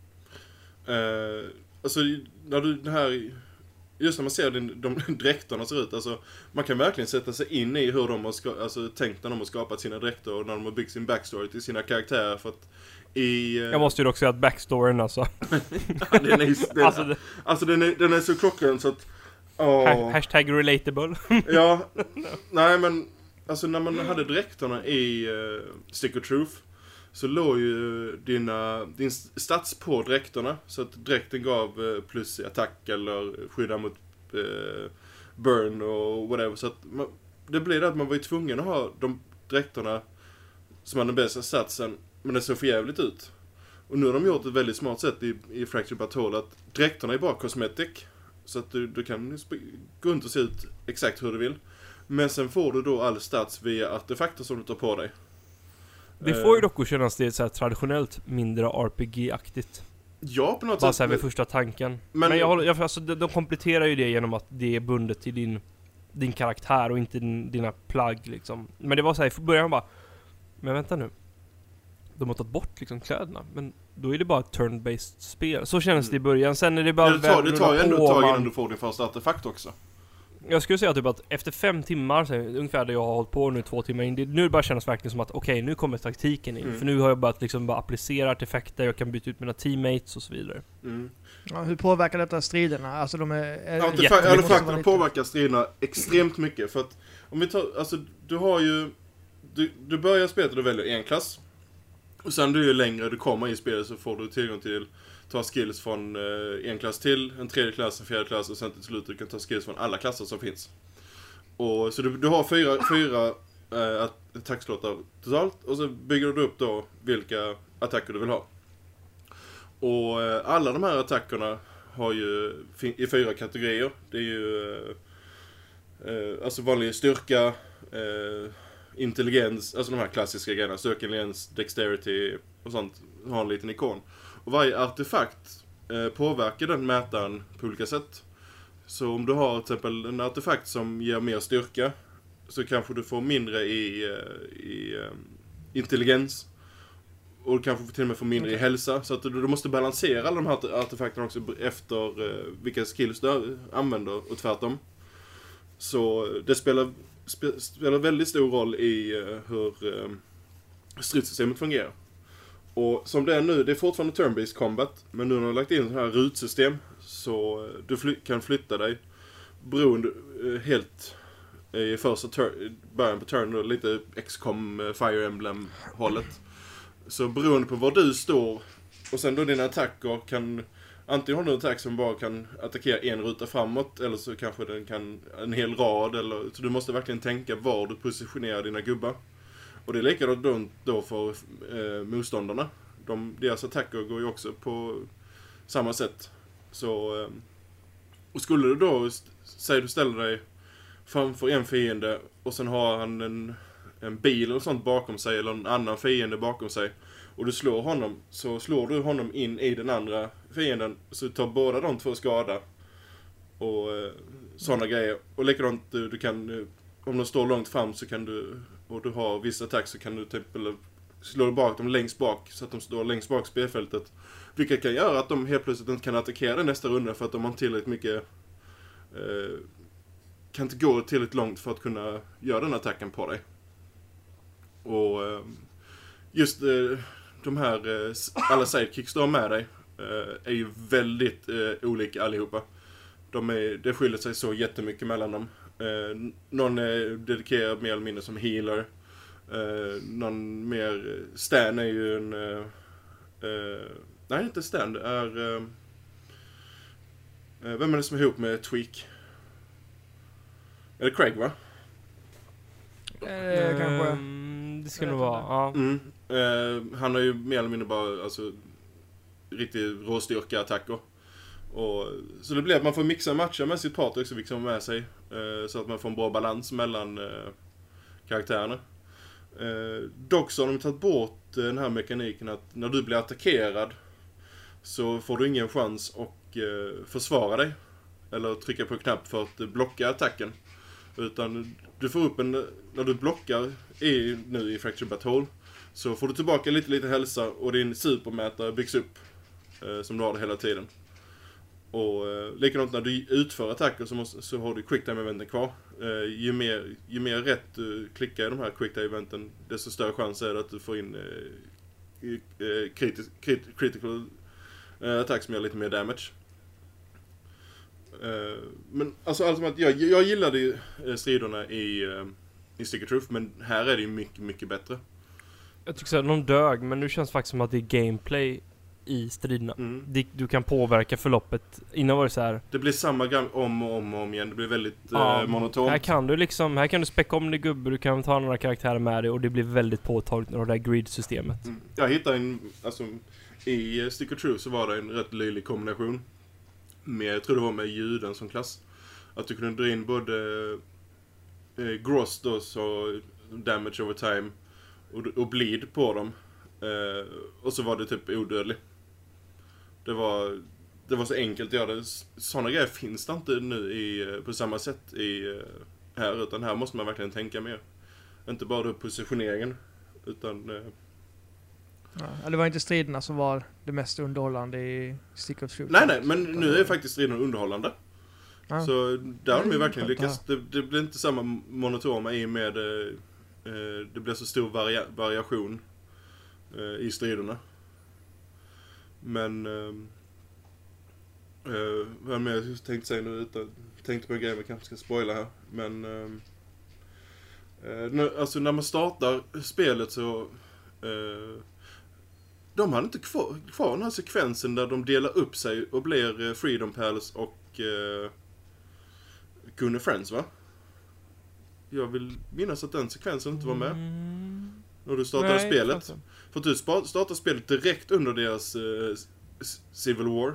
Uh, alltså, när du det här... Just när man ser din, de dräkterna ser ut, alltså, man kan verkligen sätta sig in i hur de har ska, alltså, tänkt när de har skapat sina dräkter och när de har byggt sin backstory till sina karaktärer för att i... Uh... Jag måste ju också säga att backstoryn alltså. ja, den är, den, alltså, det... alltså den, är, den är så klockren så att... Oh. Hashtag relatable. ja, nej men alltså när man hade dräkterna i uh, Stick of Truth så låg ju dina, din stats på dräkterna så att dräkten gav uh, plus i attack eller skydda mot uh, burn och whatever. Så att man, det blev det att man var ju tvungen att ha de dräkterna som hade den bästa statsen, men det såg för jävligt ut. Och nu har de gjort ett väldigt smart sätt i, i Fractured Battle att dräkterna är bara cosmetic. Så att du, du kan gå runt och se ut exakt hur du vill. Men sen får du då all stats via artefakter som du tar på dig. Det får ju dock att kännas det så här traditionellt mindre R P G-aktigt. Ja, på något bara sätt. så här vid första tanken. Men, men jag håller, jag, alltså, de, de kompletterar ju det genom att det är bundet till din, din karaktär och inte din, dina plagg liksom. Men det var så här, i början bara, men vänta nu. De har tagit bort liksom kläderna, men då är det bara ett turn-based spel. Så känns det i början. Sen är det bara... Ja, det tar, det tar ju ändå ett tag man... innan du får din första artefakt också. Jag skulle säga typ att efter fem timmar, så ungefär där jag har hållit på nu två timmar in, det, nu bara känns verkligen som att okej, okay, nu kommer taktiken in. Mm. För nu har jag börjat liksom bara applicera artefakter, jag kan byta ut mina teammates och så vidare. Mm. Ja, hur påverkar detta striderna? Alltså de är... är ja, artefak- artefakterna påverkar striderna extremt mycket. För att om vi tar, alltså du har ju... Du, du börjar spelet och du väljer en klass. Och sen du ju längre du kommer i spelet så får du tillgång till ta skills från eh, en klass till, en tredje klass, en fjärde klass och sen till slut du kan ta skills från alla klasser som finns. Och så du, du har fyra, fyra eh, attackslottar totalt och så bygger du upp då vilka attacker du vill ha. Och eh, alla de här attackerna har ju i fyra kategorier. Det är ju eh, eh, alltså vanlig styrka, eh, intelligens, alltså de här klassiska grejerna, sökintelligens, dexterity och sånt, har en liten ikon. Och varje artefakt eh, påverkar den mätaren på olika sätt. Så om du har till exempel en artefakt som ger mer styrka, så kanske du får mindre i, i um, intelligens. Och du kanske till och med får mindre okay. i hälsa. Så att du, du måste balansera alla de här artefakterna också efter uh, vilka skills du använder och tvärtom. Så det spelar, spe, spelar väldigt stor roll i uh, hur uh, stridssystemet fungerar. Och som det är nu, det är fortfarande turn-based combat. Men nu har de lagt in så här rutsystem. Så uh, du fly- kan flytta dig beroende uh, helt i första tur- början på turn då, lite X COM uh, Fire Emblem hållet. Så beroende på var du står och sen då dina attacker kan antingen ha en attack som bara kan attackera en ruta framåt, eller så kanske den kan en hel rad, eller så du måste verkligen tänka var du positionerar dina gubbar. Och det är likadant då för eh, motståndarna. De, deras attacker går ju också på samma sätt. Så eh, och skulle du då säg du ställer dig framför en fiende och sen har han en en bil eller sånt bakom sig, eller en annan fiende bakom sig, och du slår honom, så slår du honom in i den andra fienden, så tar båda de två skada och eh, sådana grejer. Och likadant du, du kan, om de står långt fram så kan du, och du har vissa attack, så kan du typ eller, slå bak dem längst bak så att de står längst bak spelfältet, vilket kan göra att de helt plötsligt inte kan attackera den nästa runda för att de har tillräckligt mycket eh, kan inte gå tillräckligt långt för att kunna göra den attacken på dig. Och just de här alla sidekicks du har med dig är ju väldigt olika allihopa. De är, det skiljer sig så jättemycket mellan dem. Någon är dedikerad mer eller mindre som healer. Någon mer... Stan är ju en... Nej, inte Stan. Det är... Vem är det som är ihop med Tweak? Är det Craig, va? Eh, kanske. Det ska nog vara, ja. Mm. Eh, han har ju mer eller mindre bara alltså, riktigt råstyrka attacker. Och, så det blir att man får mixa matcher med sitt partner också, vilket med sig. Eh, så att man får en bra balans mellan eh, karaktärerna. Eh, dock så har de tagit bort den här mekaniken att när du blir attackerad så får du ingen chans att eh, försvara dig. Eller trycka på knapp för att blocka attacken. Utan du får upp en, när du blockar i, nu i Fractured But Whole, så får du tillbaka lite lite hälsa och din supermätare byggs upp eh, som du har det hela tiden. Och eh, likadant när du utför attacker så, måste, så har du quicktime-eventen kvar. Eh, ju, mer, ju mer rätt du klickar i de här quicktime-eventen, desto större chans är det att du får in eh, kritis, krit, critical eh, attack som gör lite mer damage. Uh, men alltså allt som att jag, jag gillade ju uh, striderna i, uh, i Stick of Truth, men här är det ju mycket, mycket bättre. Jag tycker så att någon dög, men nu känns det faktiskt som att det är gameplay i striderna. Mm. Det, du kan påverka förloppet. Innan var det så här. Det blir samma gam om och om och om igen. Det blir väldigt ja, uh, monotont. Här kan du liksom, här kan du späcka om din gubbe, du kan ta några karaktärer med dig och det blir väldigt påtagligt med det där grid-systemet. Mm. Jag hittade en, alltså i Stick of Truth så var det en rätt löjlig kombination. Med, jag tror det var med ljuden som klass. Att du kunde dra in både eh, gross då, så damage over time och, och bleed på dem. Eh, och så var det typ odödlig. Det var, det var så enkelt att göra det. Sådana grejer finns det inte nu i, på samma sätt i, här, utan här måste man verkligen tänka mer. Inte bara då positioneringen, utan... Eh, ja, det var inte striderna som var det mest underhållande i Stick of Truth. Nej, nej, men nu är faktiskt striderna underhållande. Ja. Så där har de ju verkligen skönt, lyckats. Det, det blir inte samma monotoma i med eh, det blir så stor varia- variation eh, i striderna. Men eh, eh, vad mer jag tänkte säga nu utan tänkte på en grej vi kanske ska spoila här, men eh, när, alltså när man startar spelet så eh, de hade inte kvar, kvar den här sekvensen där de delar upp sig och blir eh, Freedom Palace och eh, Gunnar Friends, va? Jag vill minnas att den sekvensen inte var med Mm. när du startade Nej, spelet. alltså. För att du spa- startade spelet direkt under deras eh, Civil War.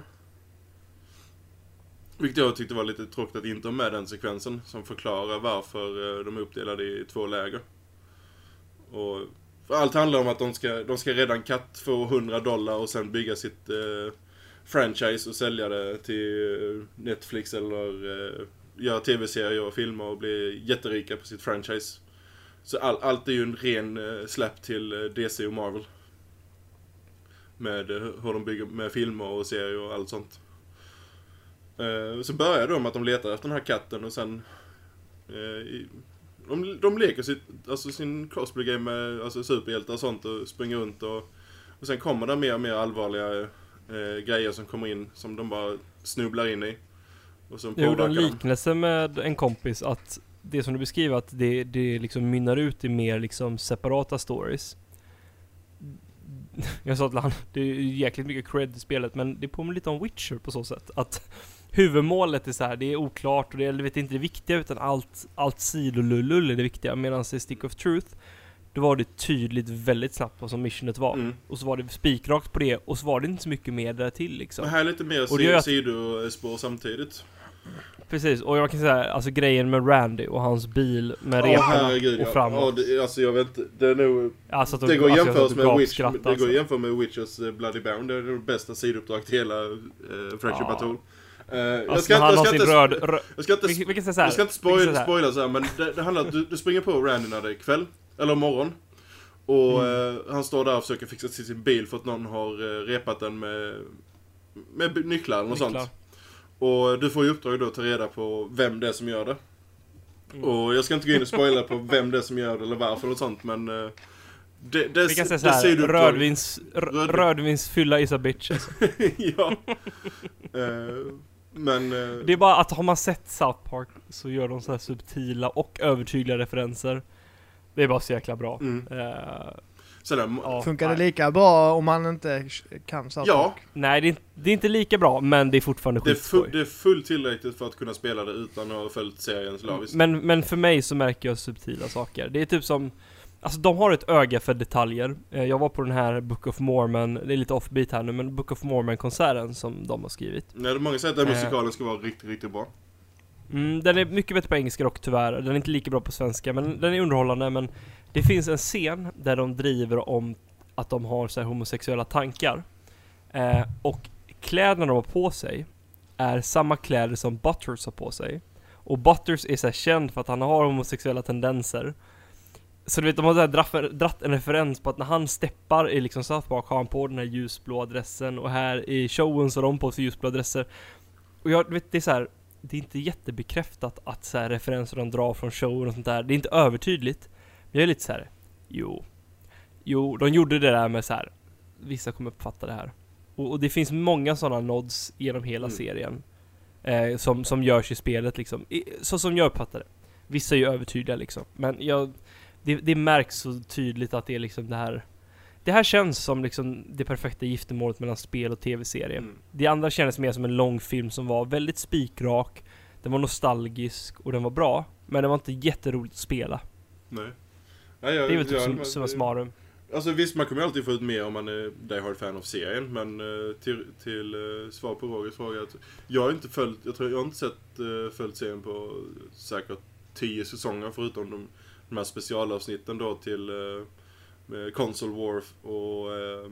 Vilket jag tyckte var lite tråkigt att inte ha med den sekvensen som förklarar varför eh, de är uppdelade i två läger. Och för allt handlar om att de ska, de ska rädda en katt för hundra dollar och sen bygga sitt eh, franchise och sälja det till Netflix eller uh, göra tv-serier och filmer och bli jätterika på sitt franchise. Så all, allt är ju en ren uh, släpp till uh, D C och Marvel. Med uh, hur de bygger med filmer och serier och allt sånt. Uh, så börjar de att de letar efter den här katten och sen uh, i, de, de leker sitt, alltså sin cosplay game med alltså superhjältar och sånt och springer runt och, och sen kommer det mer och mer allvarliga uh, grejer som kommer in som de bara snubblar in i. Och som jag gjorde en påverkar dem. liknelse med en kompis att det som du beskriver att det, det liksom mynnar ut i mer liksom separata stories. Jag sa till han, det är jäkligt mycket cred i spelet men det påminner lite om Witcher på så sätt att huvudmålet är så här, det är oklart och det är vet inte det viktiga utan allt allt sidolull är det viktiga medan i Stick of Truth då var det tydligt väldigt snabbt vad som missionet var Mm. och så var det spikrakt på det och så var det inte så mycket mer där till liksom. Men här är lite mer Och det gör att- sidospår samtidigt. Precis, och jag kan säga alltså grejen med Randy och hans bil med Ja, reporna herregud. och Ja, framåt. ja, det, alltså jag vet inte, det är nog... Alltså att de- Det går att alltså, jämföras att de med Witch, gapskrattar, det går alltså. att jämföra med Witchers uh, Bloody Baron. Det är det bästa sidouppdrag till hela uh, Fracture Ja. Battle. Uh, jag Alltså, ska när han jag har ska sin inte röd... rö- jag ska inte vi, vi kan säga så här. jag ska inte vi kan spoil, säga så här. spoila så här, men det, det handlar om att du, du springer på Randy när det är kväll eller morgon. Och Mm. uh, han står där och försöker fixa till sin bil för att någon har uh, repat den med med nycklar eller något Nycklar. sånt. Och du får ju uppdrag då att ta reda på vem det är som gör det. Mm. Och jag ska inte gå in och spoila på vem det är som gör det eller varför och sånt, men uh, det, det, Vi kan säga det så här, sidouppdrag- rödvins, r- Röd- rödvins fylla is a bitch alltså. ja. Eh, men... eh, Det är bara att har man sett South Park så gör de så här subtila och övertydliga referenser. Det är bara så jäkla bra. mm. Eh, Sådär, ja, Funkar det nej. lika bra om man inte kan South ja, Park? Nej, det är, inte- det är inte lika bra, men det är fortfarande det är, skitskoj. fu- det är fullt tillräckligt för att kunna spela det utan att ha följt serien slaviskt. Men, men för mig så märker jag subtila saker. Det är typ som... Alltså de har ett öga för detaljer. Eh, Jag var på den här Book of Mormon, det är lite offbeat här nu, men Book of Mormon-konserten som de har skrivit. Nej, det är många säger att den Eh. musikalen ska vara riktigt, riktigt bra. Mm, den är mycket bättre på engelska dock tyvärr. Den är inte lika bra på svenska, men den är underhållande. Men det finns en scen där de driver om att de har så här homosexuella tankar. Eh, och kläderna de har på sig är samma kläder som Butters har på sig. Och Butters är så här känd för att han har homosexuella tendenser. Så du vet, de har så här dratt, dratt en referens på att när han steppar i liksom South Park har han på den här ljusblå adressen. Och här i showen så har de på sig ljusblå adresser. Och jag du vet, det är så här, det är inte jättebekräftat att så här referenser de drar från showen och sånt där. Det är inte övertydligt. Men jag är lite så här, jo. Jo, de gjorde det där med så här. Vissa kommer uppfatta det här. Och, och det finns många sådana nods genom hela Mm. serien. Eh, som, som görs i spelet liksom. I, så som jag uppfattar det. Vissa är ju övertydliga liksom. Men jag, det, det märks så tydligt att det är liksom det här. Det här känns som liksom det perfekta giftermålet mellan spel och tv-serie. Mm. Det andra kändes mer som en lång film som var väldigt spikrak. Den var nostalgisk och den var bra. Men det var inte jätteroligt att spela. Nej. Nej, jag, Det är väl typ jag- som, jag- som en smarum. Alltså visst, man kommer ju alltid få ut mer om man är Die Hard-fan av serien, men uh, till, till uh, svar på Rogers fråga att jag har inte följt, jag tror jag har inte sett uh, följt serien på säkert tio säsonger förutom de, de här specialavsnitten då till uh, med Console War och uh,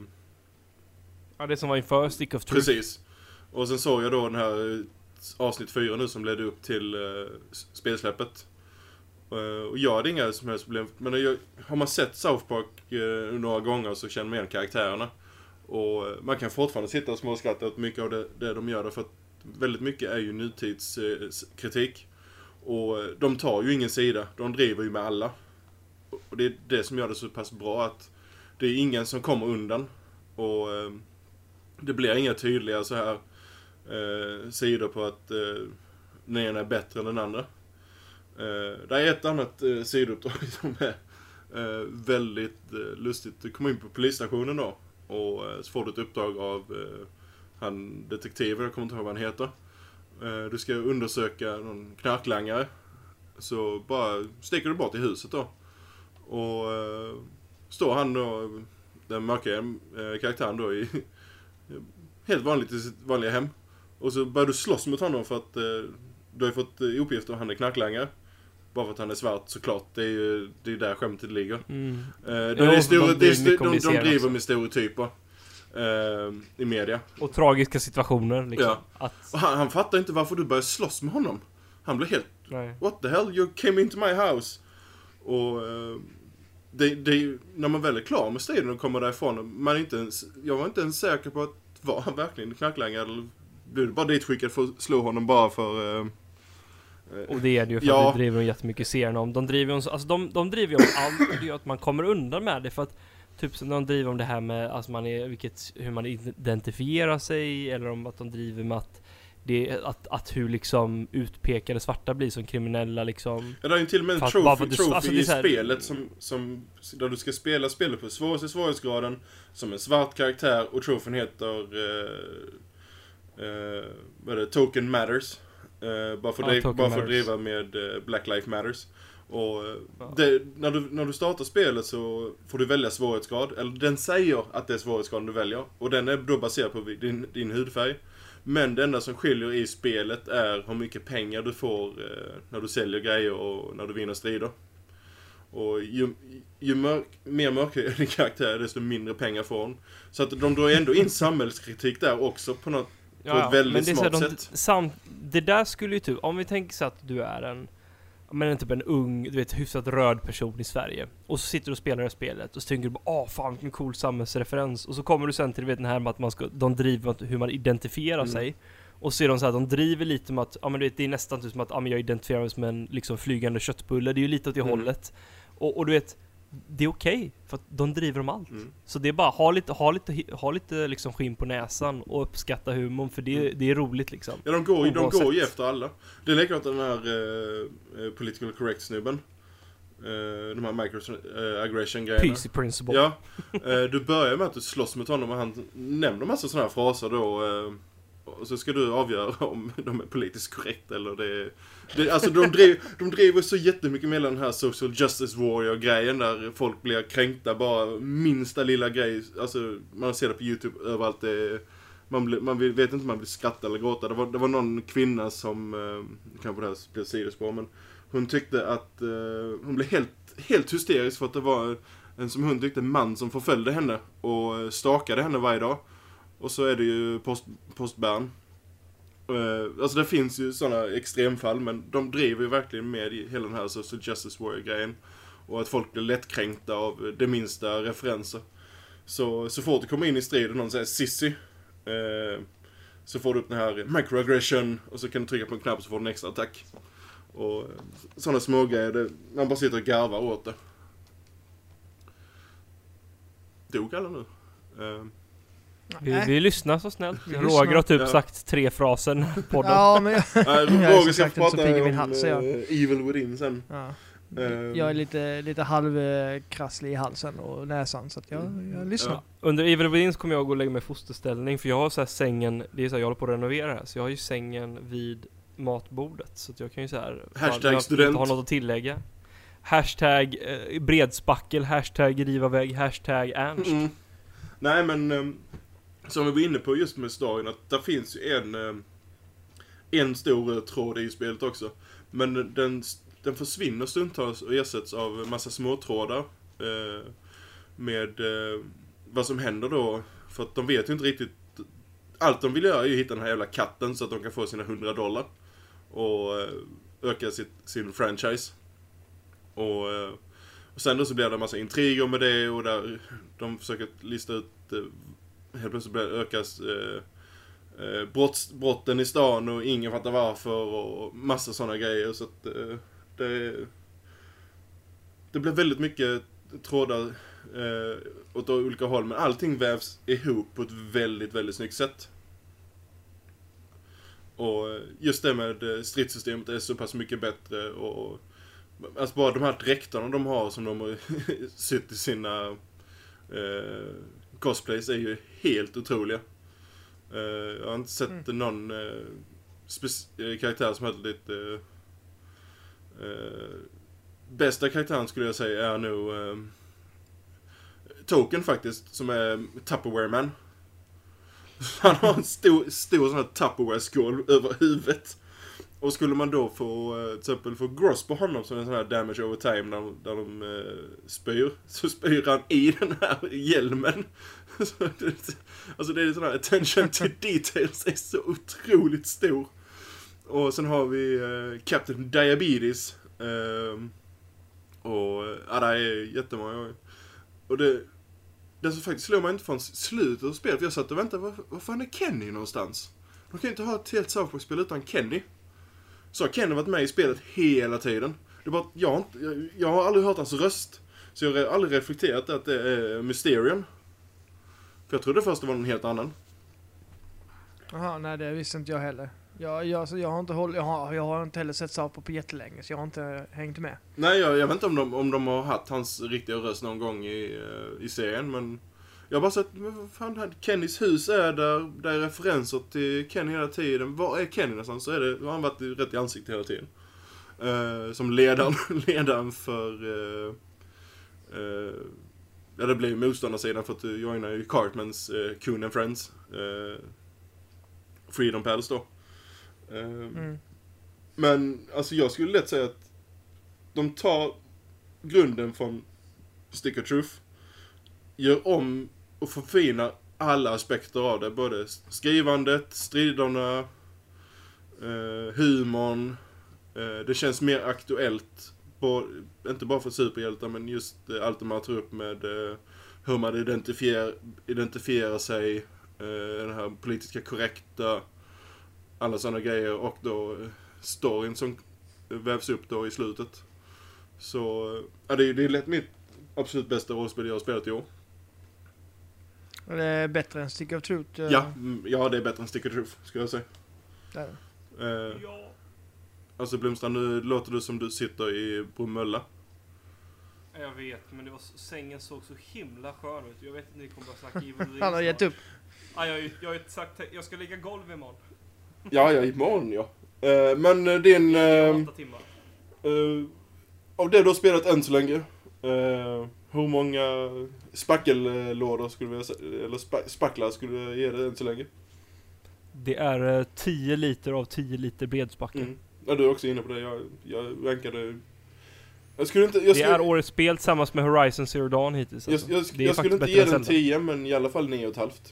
Ja, det som var inför Stick of Truth. precis. Och sen såg jag då den här eh, avsnitt fyra nu som ledde upp till uh, spelsläppet. Uh, och jag hade inga som helst problem. Men jag, har man sett South Park uh, några gånger så känner man igen karaktärerna. Och uh, man kan fortfarande sitta och småskratta åt mycket av det, det de gör. För att väldigt mycket är ju nutidskritik. Uh, och uh, de tar ju ingen sida. De driver ju med alla. Och det är det som gör det så pass bra att det är ingen som kommer undan. Och uh, det blir inga tydliga så här uh, sidor på att uh, den ena är bättre än den andra. Uh, det är ett annat uh, sidouppdrag som är uh, väldigt uh, lustigt. Du kommer in på polisstationen då och uh, så får du ett uppdrag av uh, han detektiven, jag kommer inte ihåg vad han heter. Uh, du ska undersöka någon knarklangare. Så bara sticker du bort i huset då. Och uh, står han då, den mörka uh, karaktären då i helt vanligt i sitt vanliga hem. Och så börjar du slåss mot honom för att uh, du har fått uh, uppgifter om han är knarklangare. Bara för att han är svart såklart. Det är ju det är där skämtet ligger. Mm. Uh, det Jo, är stor, de det är blir st- mycket de, de komplicerat driver också. med stereotyper. eh, i media. Och tragiska situationer liksom. Ja. Att, Och han, han fattar inte varför du börjar slåss med honom. Han blir helt, nej. what the hell, you came into my house. Och eh, det, det, när man väl är klar med striden och kommer därifrån, man är inte ens, jag var inte ens säker på att var han verkligen knarklangare eller blev bara ditskickad för att slå honom bara för... Eh, Och det är det ju för ja. att det driver de jättemycket serien om. De driver ju om, alltså de, de driver ju om allt, och det gör att man kommer undan med det. För att typ som de driver om det här med alltså man är, vilket, hur man identifierar sig, eller om att de driver med att det att, att hur liksom utpekade svarta blir som kriminella liksom. Ja, det är ju till och med en Fast trophy, bara för att du- trophy alltså, det är i så här- spelet som, som, där du ska spela spelet på svåraste svårighetsgraden som en svart karaktär, och trofén heter eh, eh, vad är det? Token Matters. Eh, bara för, Ja, driv, Token bara för att Matters. driva med eh, Black Lives Matters. Och eh, Ja. det, när, du, när du startar spelet så får du välja svårighetsgrad. Eller den säger att det är svårighetsgraden du väljer. Och den är då baserad på din, din hudfärg. Men det enda som skiljer i spelet är hur mycket pengar du får eh, när du säljer grejer och när du vinner strider. Och ju, ju mörk, mer mörkhyad karaktär, desto mindre pengar får hon. Så att de drar ändå in samhällskritik där också på något på ett väldigt men det är så här, smart de, sätt. sam, det där skulle ju typ, om vi tänker så att du är en men typ en ung, du vet, hyfsat röd person i Sverige, och så sitter du och spelar det här spelet och så tänker du bara, åh fan vilken cool samhällsreferens, och så kommer du sen till, du vet, den här med att man ska, de driver med hur man identifierar Mm. sig, och så är de så här, de driver lite med att, ja men du vet, det är nästan typ som att, ja men jag identifierar mig som en liksom flygande köttbulle, det är ju lite åt det Mm. hållet, och, och du vet, det är okej, för att de driver om allt. Mm. Så det är bara, ha lite, ha lite, ha lite liksom skinn på näsan och uppskatta humorn, för det, det är roligt liksom. Ja, de går, de Oavsett. går ju efter alla. Det är likadant den här uh, political correct snubben. Uh, de här microaggression-grejerna. P C principle. Ja, uh, du börjar med att du slåss mot honom och han nämner massa sådana här fraser då. Uh, och så ska du avgöra om de är politiskt korrekt eller det, det alltså de, driv, de driver så jättemycket med den här social justice warrior-grejen där folk blir kränkta bara minsta lilla grej. Alltså man ser det på YouTube överallt. Det, man, blir, man vet inte om man blir skratta eller gråta. Det var, det var någon kvinna som, eh, kanske det här blir sidospår, men hon tyckte att eh, hon blev helt, helt hysterisk för att det var en, som hon tyckte, man som förföljde henne och stakade henne varje dag. Och så är det ju post, postbärn. Uh, alltså det finns ju sådana extremfall, men de driver ju verkligen med i hela den här social justice warrior-grejen. Och att folk blir lättkränkta av det minsta referenser. Så, så fort du kommer in i strid och någon säger sissy, uh, så får du upp den här microaggression, och så kan du trycka på en knapp så får du en extra attack. Och uh, sådana små grejer, det, man bara sitter och garvar åt det. Dog alla nu? Uh, Vi, Nej. vi lyssnar så snällt. Vi Roger lyssnar. har typ Ja. sagt tre fraser på den. Ja, men jag, Nej, Jag är Roger som ska sagt inte så prata pigg i om min hals, så jag- eh, Evil Within sen. ja. Ehm. jag är lite, lite halvkrasslig i halsen och näsan, så att jag, jag lyssnar. Ja. Under Evil Within kommer jag gå och lägga mig i fosterställning, för jag har så här sängen, det är så här, jag håller på att renovera här, så jag har ju sängen vid matbordet, så att jag kan ju så här, Hashtag jag student. inte har något att tillägga. Hashtag eh, bredspackel, hashtag rivaväg, hashtag Ernst. Mm. Nej, men um, som vi var inne på just med storyn, att där finns ju en um, en stor röd tråd i spelet också. Men den, den försvinner stundtals och ersätts av en massa småtrådar uh, med uh, vad som händer då. För att de vet ju inte riktigt. Allt de vill göra är ju hitta den här jävla katten så att de kan få sina hundra dollar och uh, öka sitt, sin franchise. Och, uh, och sen då så blir det en massa intriger med det, och där de försöker lista ut eh, helt plötsligt blir det ökas eh, eh, brotts, brotten i stan och ingen fattar varför och massa sådana grejer, så att eh, det det blir väldigt mycket trådar eh, åt olika håll, men allting vävs ihop på ett väldigt, väldigt snyggt sätt. Och just det med stridssystemet är så pass mycket bättre, och alltså bara de här dräkterna de har som de har sytt i sina eh, cosplays är ju helt otroliga. Eh, jag har inte sett Mm. någon eh, spec- eh, karaktär som hade lite eh, eh, bästa karaktären skulle jag säga är nog eh, Token faktiskt, som är Tupperware Man. Han har en stor, stor sån här Tupperware-skål över huvudet. Och skulle man då få, eh, till exempel få gross på honom som en sån här damage over time där, där de eh, spyr, så spyr han i den här hjälmen. Så det, alltså det är sån här attention to details är så otroligt stor. Och sen har vi eh, Captain Diabetes. Eh, och ja, det är jättemånga. Och det, det som faktiskt slår mig inte från slutet av spelet. Jag satt och väntade, vad, vad fan är Kenny någonstans? De kan ju inte ha ett helt South Park-spel utan Kenny. Så har Kenny varit med i spelet hela tiden. Det är bara, jag, har inte, jag, jag har aldrig hört hans röst. Så jag har aldrig reflekterat att det är Mysterion. För jag trodde först det var någon helt annan. Jaha, nej det visste inte jag heller. Jag, jag, alltså, jag, har, inte håll, jag, har, jag har inte heller sett South Park på jättelänge, så jag har inte hängt med. Nej, jag, jag vet inte om de, om de har haft hans riktiga röst någon gång i, uh, i serien, men jag har bara sett, vad fan, Kennys hus är där, där är referenser till Kenny hela tiden. Var är Kenny någonstans? Så är det, har han varit rätt i ansiktet hela tiden. Uh, som ledaren, ledaren för... Uh, uh, ja, det blir ju motståndarsidan för att du joinar ju Cartmans uh, Coon and Friends. Uh, Freedom Pals då. Uh, Mm. Men alltså jag skulle lätt säga att de tar grunden från Stick of Truth, gör om och förfinar alla aspekter av det. Både skrivandet, striderna, eh, humorn. Eh, det känns mer aktuellt. På, inte bara för superhjältar, men just eh, allt man tar upp med eh, hur man identifierar, identifierar sig. Eh, den här politiska korrekta. Alla sådana grejer. Och då eh, storyn som vävs upp då i slutet. Så ja, det är, det är lätt mitt absolut bästa rollspel jag har spelat i år. Och det är bättre än Stick of Truth. Uh, Ja, mm, ja, det är bättre än Stick of Truth, ska jag säga. Där. Eh, Ja. alltså Blomstrand, nu låter du som du sitter i Bromölla. Jag vet, men det var, sängen såg så himla skön ut. Jag vet inte, ni kommer bara snacka Evil Within Han har gett upp. Ah, jag, har ju- jag har ju sagt, jag ska lägga golv imorgon. Ja, ja, imorgon ja. Eh, men eh, din... I Eh, åtta timmar. eh, av det du har spelat än så länge, eh, hur många spackellådor skulle vi säga, eller spa, spacklar skulle du ge det än så länge? Det är eh, tio liter av tio liter bredspackel. Mm. Ja, du är också inne på det. Jag, jag rankade... Jag skulle inte... Jag Det skulle, är årets spel tillsammans med Horizon Zero Dawn hittills. jag, Alltså. jag, Det är jag skulle faktiskt inte bättre ge än den Zelda. tio, men i alla fall nio och ett halvt.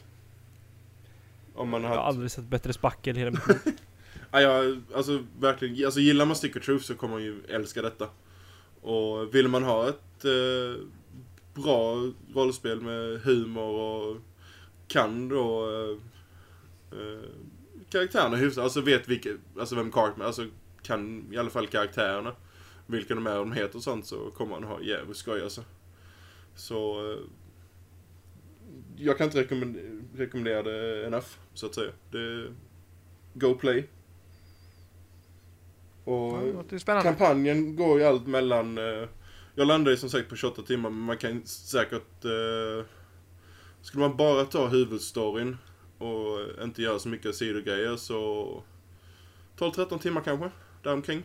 Om man Jag har har aldrig sett bättre spackel i hela mitt liv. Ja, jag, alltså verkligen, alltså gillar man Stick of Truth så kommer man ju älska detta. Och vill man ha ett eh, bra rollspel med humor och kan då eh, eh, karaktärerna hyfsat, alltså vet vilka, alltså vem Cartman, alltså kan i alla fall karaktärerna, vilka de är och de heter och sånt, så kommer man ha jävligt skoj alltså. Så eh, jag kan inte rekommendera, rekommendera det enough, så att säga. Det Go Play. Och Ja, det låter ju spännande. kampanjen går ju allt mellan... Eh, jag landar ju som sagt på tjugoåtta timmar, men man kan säkert... Eh, skulle man bara ta huvudstoryn och inte göra så mycket sidogrejer, så... tolv tretton timmar kanske, däromkring.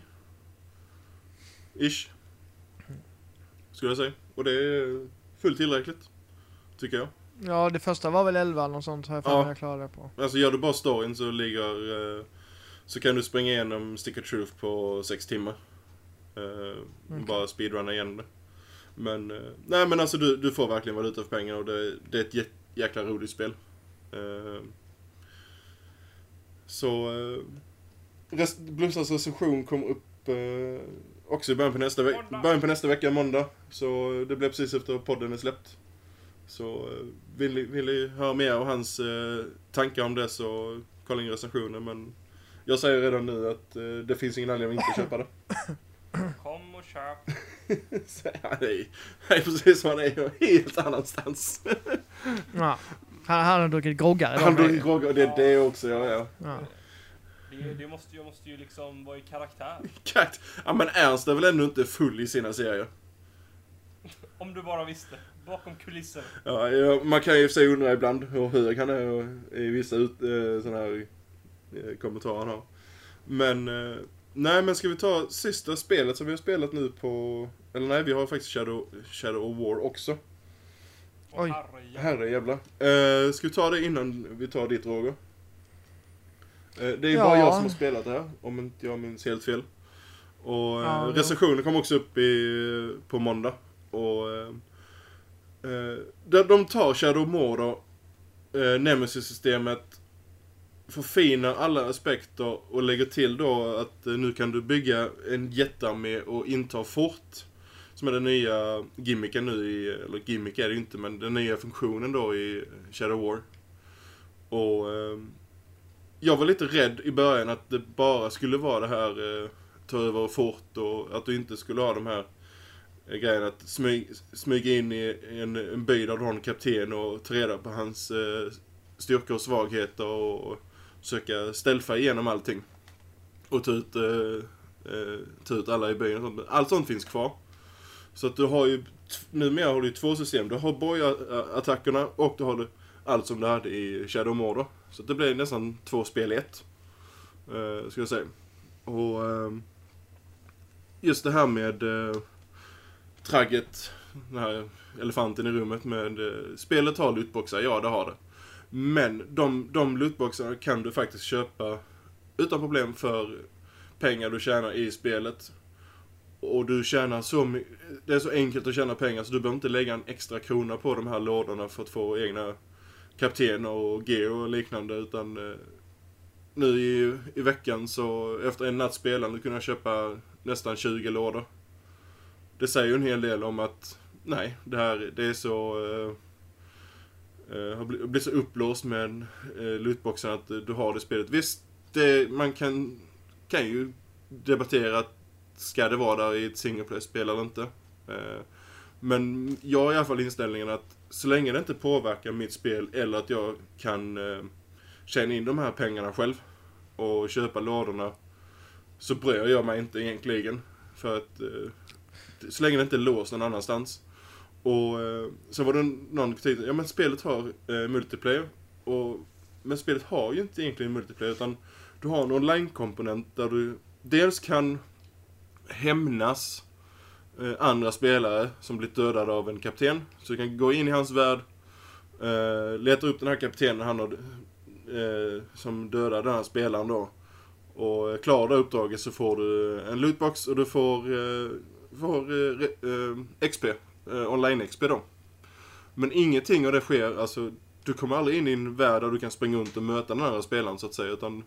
Ish. Skulle jag säga. Och det är fullt tillräckligt, tycker jag. Ja, det första var väl elva eller något sånt, har jag för Ja. mig jag klarade det på. Alltså gör du bara storyn så ligger... Eh, så kan du springa igenom Stick of Truth på sex timmar. Eh, Okej. Bara speedrunna igenom det. Men, eh, nej men alltså du, du får verkligen valuta för pengarna och det, det är ett jä, jäkla roligt spel. Eh, så... Eh, rest, Blomstrands recension kom upp eh, också i början på, nästa ve- Måndag. början på nästa vecka, måndag. Så det blev precis efter podden är släppt. Så eh, vill, ni- vill ni höra mer av hans eh, tankar om det, så kolla in recensionen. Men jag säger redan nu att eh, det finns ingen anledning att inte köpa det. Kom och köp. Så, ja, det är, det är precis som han är helt annanstans. Ja. Han, han har druckit groggar. Han drog grogg och det är det också, ja, ja. Ja. Det, det måste, jag måste ju liksom vara i karaktär. Katt. Ja, men Ernst är väl ändå inte full i sina serier. Om du bara visste. Bakom kulisser. Ja, ja, man kan ju i och för sig undra ibland hur hög han är och i vissa ut, eh, såna här eh, kommentarer han har. Men, eh, nej men ska vi ta sista spelet som vi har spelat nu på, eller nej, vi har faktiskt Shadow, Shadow of War också. Oj. Herre, Herre jävla. Eh, ska vi ta det innan vi tar ditt, Roger? Eh, det är Ja. bara jag som har spelat det här, om inte jag minns helt fel. Och Ja, eh, det- recensionen kom också upp i, på måndag. Och eh, eh, där de tar Shadow of Mordor, eh, Nemesis-systemet, förfinar alla aspekter och lägger till då att eh, nu kan du bygga en jättearmé och inta fort. Som är den nya gimmicken nu i, eller gimmick är det ju inte, men den nya funktionen då i Shadow War. Och eh, jag var lite rädd i början att det bara skulle vara det här eh, ta över fort och att du inte skulle ha de här eh, grejerna att smyg, smyga in i en, en by där du har en kapten och ta reda på hans eh, styrkor och svagheter och, och försöka stealtha igenom allting. Och ta ut, eh, eh, ta ut alla i byn och sånt. Allt sånt finns kvar. Så att du har ju, numera har du ju två system. Du har bojattackerna och du har det, allt som du hade i Shadow of Mordor. Så att det blir nästan två spel i ett. Uh, ska jag säga. Och uh, just det här med uh, tragget, den här elefanten i rummet med uh, spelet har lootboxar, ja det har det. Men de, de lootboxarna kan du faktiskt köpa utan problem för pengar du tjänar i spelet. Och du tjänar så mycket, det är så enkelt att tjäna pengar så du behöver inte lägga en extra krona på de här lådorna för att få egna kaptener och geo och liknande, utan eh, nu i, i veckan så efter en natt spelande kunde jag köpa nästan tjugo lådor. Det säger ju en hel del om att nej, det här det är så eh, eh, har blivit bli så upplåst med eh, lootboxen att eh, du har det spelet. Visst, det, man kan, kan ju debattera att ska det vara där i ett singleplayer-spel eller inte. Eh, men jag har i alla fall inställningen att så länge det inte påverkar mitt spel eller att jag kan eh, tjäna in de här pengarna själv och köpa lådorna, så bryr jag mig inte egentligen. För att eh, så länge det inte är låst någon annanstans. Och eh, så var det någon kritik, ja men spelet har eh, multiplayer. Och, men spelet har ju inte egentligen multiplayer, utan du har en online-komponent där du dels kan hämnas eh, andra spelare som blivit dödade av en kapten. Så du kan gå in i hans värld, eh, leta upp den här kaptenen han har, eh, som dödade den här spelaren då. Och klarar det uppdraget så får du en lootbox och du får, eh, får eh, eh, X P, eh, online X P då. Men ingenting av det sker, alltså du kommer aldrig in i en värld där du kan springa runt och möta den här spelaren så att säga, utan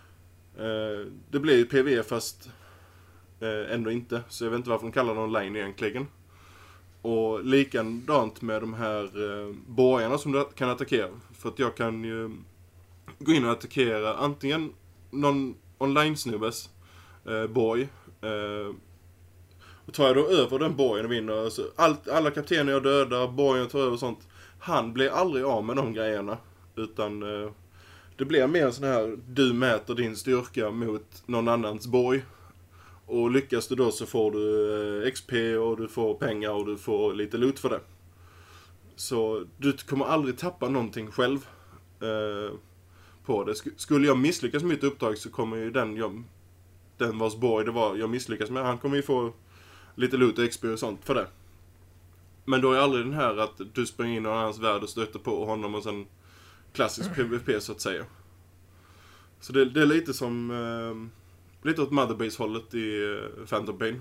eh, det blir P V fast Eh, ändå inte, så jag vet inte varför de kallar det online egentligen. Och likadant med de här eh, borgarna som du kan attackera. För att jag kan ju gå in och attackera antingen någon online-snubbes eh, borg. Eh, och tar jag då över den borgen och vinner, alltså allt, alla kaptener jag dödar, borgen tar över och sånt, han blir aldrig av med de grejerna. Utan eh, det blir mer sån här, du mäter din styrka mot någon annans borg. Och lyckas du då så får du X P och du får pengar och du får lite loot för det. Så du kommer aldrig tappa någonting själv eh, på det. Skulle jag misslyckas med mitt uppdrag så kommer ju den, jag, den vars borg det var jag misslyckas med, han kommer ju få lite loot och X P och sånt för det. Men då är aldrig den här att du springer in i någon annans värld och stöter på honom och sen klassisk PvP så att säga. Så det, det är lite som... Eh, lite åt Motherbase-hållet i uh, Phantom Pain.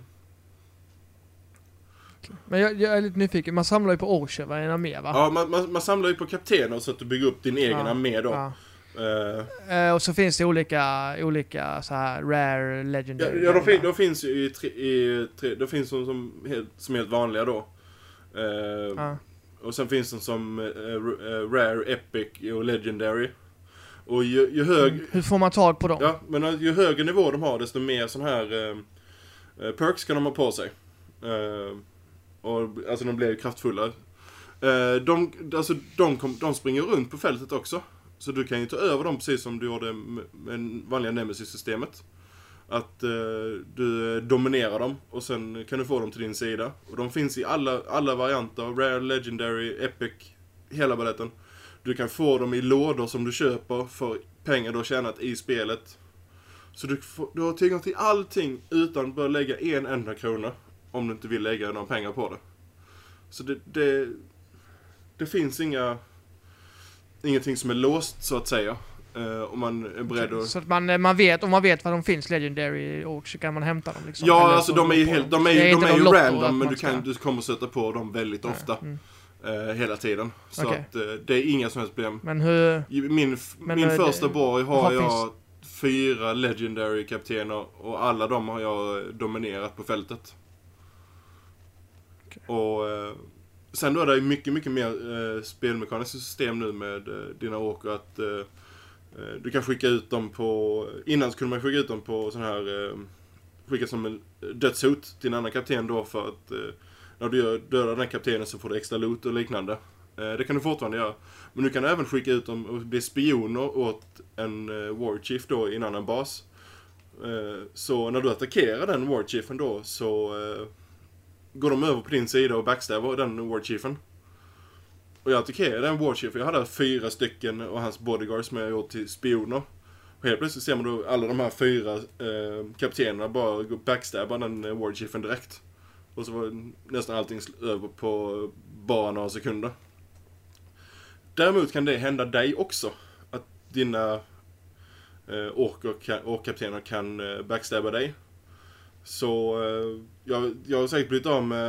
Men jag, jag är lite nyfiken, man samlar ju på Orcher, vad är en armé va? Ja, man, man, man samlar ju på kaptener så att du bygger upp din egen Ja, armé då. ja. Uh, Eh, och så finns det olika, olika så här rare, ja, legendary. ja de, fin, de finns ju i tre, i tre de finns som, som, helt, som helt vanliga då. Uh, Ja. Och sen finns de som uh, uh, rare, epic och legendary. Och ju, ju hög... Mm. Hur får man tag på dem? Ja, men ju högre nivå de har, desto mer sån här uh, uh, perks kan de ha på sig. Uh, och alltså de blir ju kraftfulla. Uh, de, alltså, de, kom, de springer runt på fältet också. Så du kan ju ta över dem precis som du gjorde med, med vanliga Nemesis-systemet. Att uh, du dominerar dem och sen kan du få dem till din sida. Och de finns i alla, alla varianter. Rare, Legendary, Epic, hela balletten. Du kan få dem i lådor som du köper för pengar du har tjänat i spelet. Så du, får, du har tillgång till allting utan att börja lägga en enda krona. Om du inte vill lägga några pengar på det. Så det, det, det finns inga... Ingenting som är låst så att säga. Uh, om man är beredd Okay. att... Så att man, man vet, om man vet var de finns, Legendary Orcs, så kan man hämta dem liksom. Ja, Eller alltså så de är ju på helt, dem. de är Det ju, de inte är ju någon lotto att random, men man du, kan, ska- du kommer sätta på dem väldigt Nej, ofta. mm. Uh, hela tiden. Så Okej. att uh, det är inga som helst problem. Men hur... Min, f- Men, min eh, första det- borg har vad jag fyra Legendary kaptener och alla de har jag dominerat på fältet. Okej. Och eh, sen då är det ju mycket, mycket mer eh, spelmekaniskt system nu med eh, dina åker att eh, eh, du kan skicka ut dem på, innan så kunde man skicka ut dem på sån här, eh, skicka som en dödshot till en annan kapten då för att eh, när du gör, dödar den här kaptenen så får du extra loot och liknande. Eh, det kan du fortfarande göra. Men du kan även skicka ut dem och bli spioner åt en eh, warchief då i en annan bas. Eh, så när du attackerar den warchiefen då så eh, går de över på din sida och backstabbar den warchiefen. Och jag attackerade den warchiefen. Jag hade fyra stycken och hans bodyguards med gjort till spioner. Och helt plötsligt ser man då alla de här fyra eh, kaptenerna bara gå backstabba den eh, warchiefen direkt. Och så var nästan allting sl- över på bara några sekunder. Däremot kan det hända dig också. Att dina eh, orker kan, orkkaptener kan eh, backstabba dig. Så eh, jag, jag har säkert blivit av med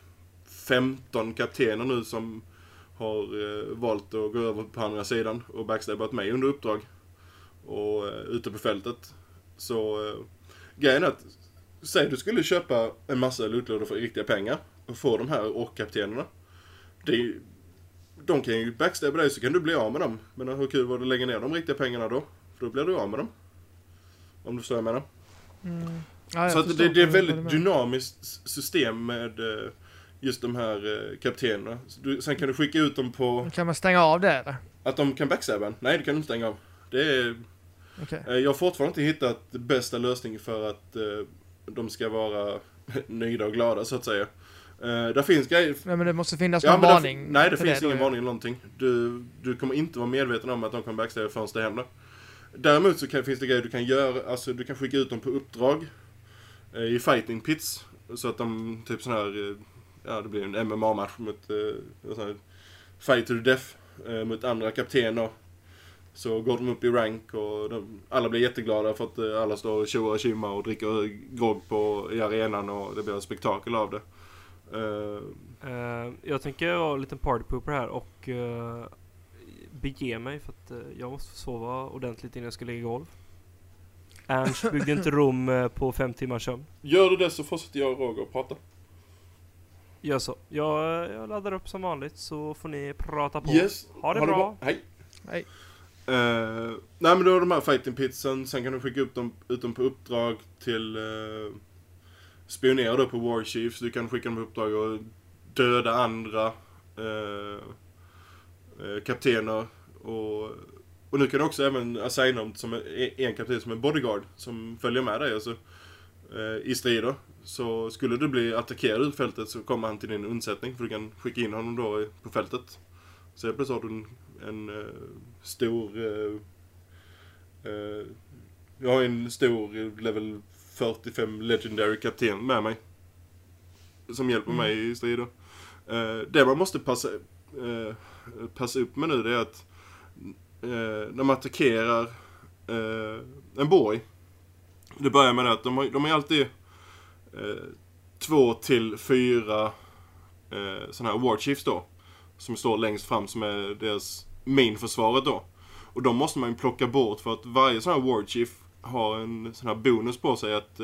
femton kaptener nu som har eh, valt att gå över på andra sidan och backstabbat mig under uppdrag. Och eh, ute på fältet. Så eh, grejen är att säg du skulle köpa en massa lootlådor för riktiga pengar och få de här orkkaptenerna. Det är, de kan ju backstabba dig så kan du bli av med dem. Men hur kul var det att lägga ner de riktiga pengarna då? För då blir du av med dem. Om du förstår vad jag menar. Mm. Ja, jag Så att förstår det, det är vad du- vad väldigt du menar. dynamiskt system med eh, just de här eh, kaptenerna. Så du, sen kan du skicka ut dem på Kan man stänga av det eller? att de kan backstabba en. Nej, det kan du inte stänga av. Det är, Okej. eh, jag har fortfarande inte hittat bästa lösning för att eh, de ska vara nöjda och glada så att säga. Eh, där finns grejer... Nej, men det måste finnas Ja, någon men det- varning. nej, det för finns då, ingen ja. varning eller någonting. Du, du kommer inte vara medveten om att de kan backstabba förrän det händer. Däremot så kan, finns det grejer du kan göra. Alltså du kan skicka ut dem på uppdrag eh, i fighting pits. Så att de typ sån här, eh, ja det blir en M M A-match mot eh, sån här fight to the death eh, mot andra kaptener. Så går de upp i rank och de, alla blir jätteglada för att eh, alla står och tjoar och tjimmar och dricker grogg på i arenan och det blir ett spektakel av det. Eh, Eh, jag tänker vara en liten partypooper här och uh, bege mig för att uh, jag måste sova ordentligt innan jag ska lägga golv. Ernst byggde inte rum uh, på fem timmars sömn. Gör du det så fortsätter jag och Roger och prata. Gör så. Jag, jag laddar upp som vanligt så får ni prata på. Yes. Ha det bra. Hej. Nej. Uh, nej men då är de här fighting pitsen. Sen kan du skicka upp dem, ut dem på uppdrag till uh, spionera då på warchiefs. Du kan skicka dem på uppdrag och döda andra uh, uh, kaptener. Och, och nu kan du också även assigna dem som en, en kapten som en bodyguard som följer med dig alltså, uh, i strider. Så skulle du bli attackerad ut fältet så kommer han till din undsättning. För du kan skicka in honom då på fältet. Så helt plötsligt har du en, en uh, stor... Uh, uh, jag har en stor level fyrtiofem legendary kapten med mig. Som hjälper Mm. mig i strider. Uh, det man måste passa, uh, passa upp med nu det är att uh, när man attackerar uh, en borg. Det börjar med det att de har, de har alltid uh, två till fyra uh, sådana här warchiefs då. Som står längst fram som är deras main-försvaret då. Och de måste man ju plocka bort för att varje sån här warchief har en sån här bonus på sig att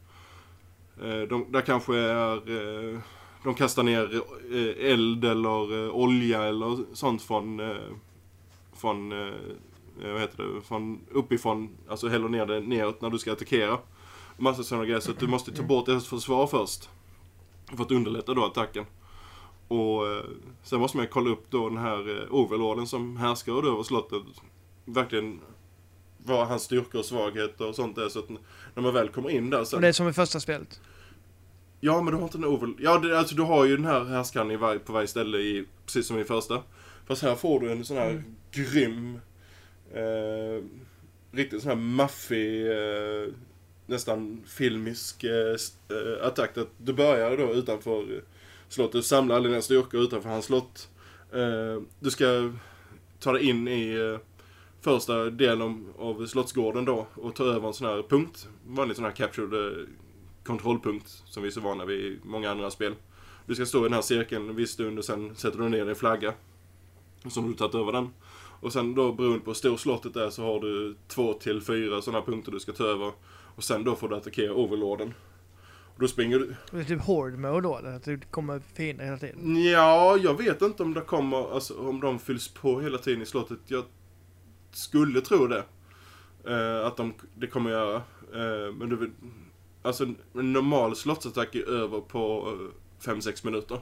eh, de, där kanske är eh, de kastar ner eh, eld eller eh, olja eller sånt från eh, från eh, vad heter det, från uppifrån, alltså häller ner det neråt när du ska attackera. Och massa sådana grejer så att du måste ta bort deras försvar först för att underlätta då attacken. Och eh, sen måste man kolla upp då den här eh, overlorden som härskar över slottet. Verkligen vad hans styrkor och svagheter och sånt är. Så att när man väl kommer in där sen... Och det är som i första spelet. Ja, men du har inte en overlord... Ja, det, alltså du har ju den här härskaren i var... på varje ställe i... precis som i första. Fast här får du en sån här Mm. grym... Eh, riktigt sån här maffig... Eh, nästan filmisk eh, eh, attack. Att du börjar då utanför... Eh, slottet, samla alla dina styrkor utanför hans slott. Uh, du ska ta dig in i uh, första delen av slottsgården då och ta över en sån här punkt. Vanlig sån här captured kontrollpunkt som vi är så vana vid i många andra spel. Du ska stå i den här cirkeln en viss stund och sen sätter du ner en flagga som du tagit över den. Och sen då beroende på hur stor slottet är så har du två till fyra sådana punkter du ska ta över. Och sen då får du attackera overlorden. Och då springer du... Det är typ horde mode då, eller att det kommer fiender hela tiden. Ja, jag vet inte om det kommer, alltså om de fylls på hela tiden i slottet. Jag skulle tro det. Eh, att de, det kommer göra. Eh, men du vet, alltså en normal slottsattack är över på fem sex minuter.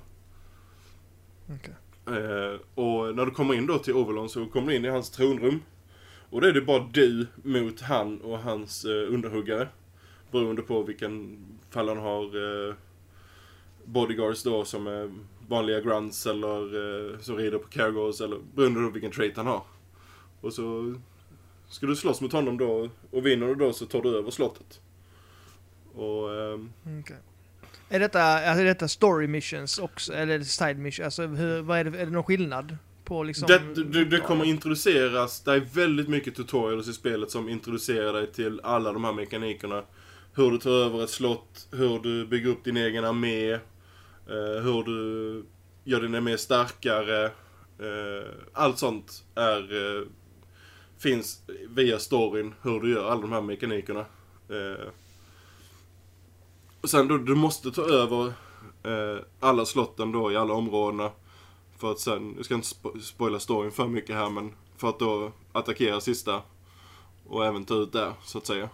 Okej. Eh, och när du kommer in då till Overlord så kommer du in i hans tronrum. Och då är det bara du mot han och hans eh, underhuggare. Beroende på vilken fall han har eh, bodyguards då som är vanliga grunts eller eh, som rider på cargos eller beroende på vilken trait han har. Och så ska du slåss mot honom då och vinner du då så tar du över slottet. Och... Eh, okay. Är detta, alltså är detta story missions också, eller är det side missions? Alltså hur, vad är det, är det någon skillnad på liksom... Det, det, det kommer introduceras, det är väldigt mycket tutorials i spelet som introducerar dig till alla de här mekanikerna. Hur du tar över ett slott, hur du bygger upp din egen armé, eh, hur du gör din armé starkare. Eh, allt sånt är, eh, finns via storyn, hur du gör alla de här mekanikerna. Eh, och sen då, du måste ta över eh, alla slotten då i alla områdena. För att sen, jag ska inte spo- spoila storyn för mycket här, men för att då attackera sista och även ta ut där, så att säga.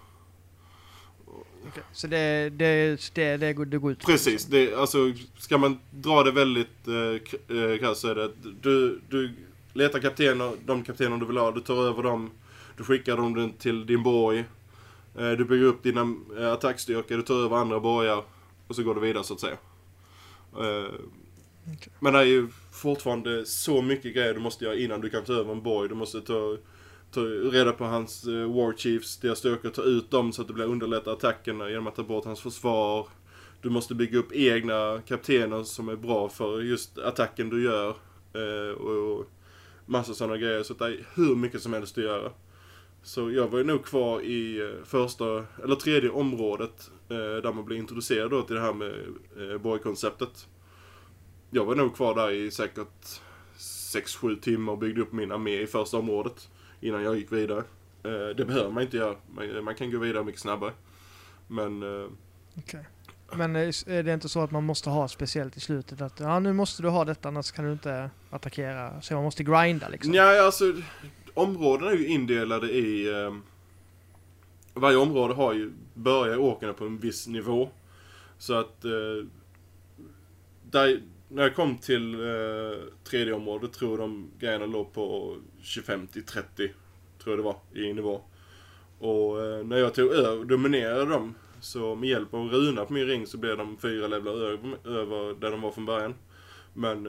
Okay. Så det, det, det, det, går, det går ut. Precis, det, alltså ska man dra det väldigt eh, krasst så är det att du, du letar kaptener, de kaptener du vill ha, du tar över dem, du skickar dem till din borg, eh, du bygger upp dina eh, attackstyrkor, du tar över andra borgar och så går du vidare så att säga. Eh, okay. Men det är ju fortfarande så mycket grejer du måste göra innan du kan ta över en borg. Du måste ta... ta reda på hans uh, war chiefs, deras styrkor, ta ut dem så att det blir underlätta attackerna genom att ta bort hans försvar. Du måste bygga upp egna kaptener som är bra för just attacken du gör uh, och, och massa sådana grejer, så att det är hur mycket som helst att göra. Så jag var ju nog kvar i uh, första eller tredje området uh, där man blir introducerad då till det här med uh, borgkonceptet. Jag var nog kvar där i säkert sex sju timmar och byggde upp min armé i första området innan jag gick vidare. Eh, det behöver man inte göra. Man, man kan gå vidare mycket snabbare. Men... Eh, okay. Men är det inte så att man måste ha speciellt i slutet? Att ja, nu måste du ha detta, annars kan du inte attackera. Så man måste grinda liksom. Ja, alltså... Områdena är ju indelade i... Eh, varje område har ju... Börjar åkarna på en viss nivå. Så att... Eh, där... När jag kom till eh, tredje området tror jag de grejerna låg på tjugofem till trettio tror jag det var i nivå. Och eh, när jag tog över, dominerade dem så med hjälp av runa på min ring så blev de fyra levlar över, över där de var från början. Men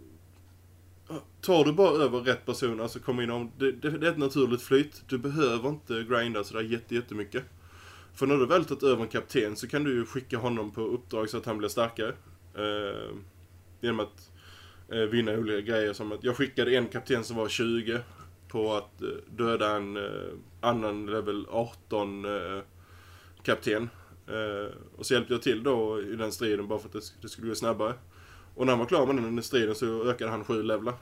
eh, tar du bara över rätt person, alltså kommer in om, det, det, det är ett naturligt flyt. Du behöver inte grinda sådär jätte, jättemycket. För när du väl tagit över en kapten så kan du ju skicka honom på uppdrag så att han blir starkare. Eh, Genom att eh, vinna olika grejer, som att jag skickade en kapten som var tjugo på att eh, döda en eh, annan level arton eh, kapten. Eh, och så hjälpte jag till då i den striden bara för att det, det skulle gå snabbare. Och när man var klar med den striden så ökade han sju levlar.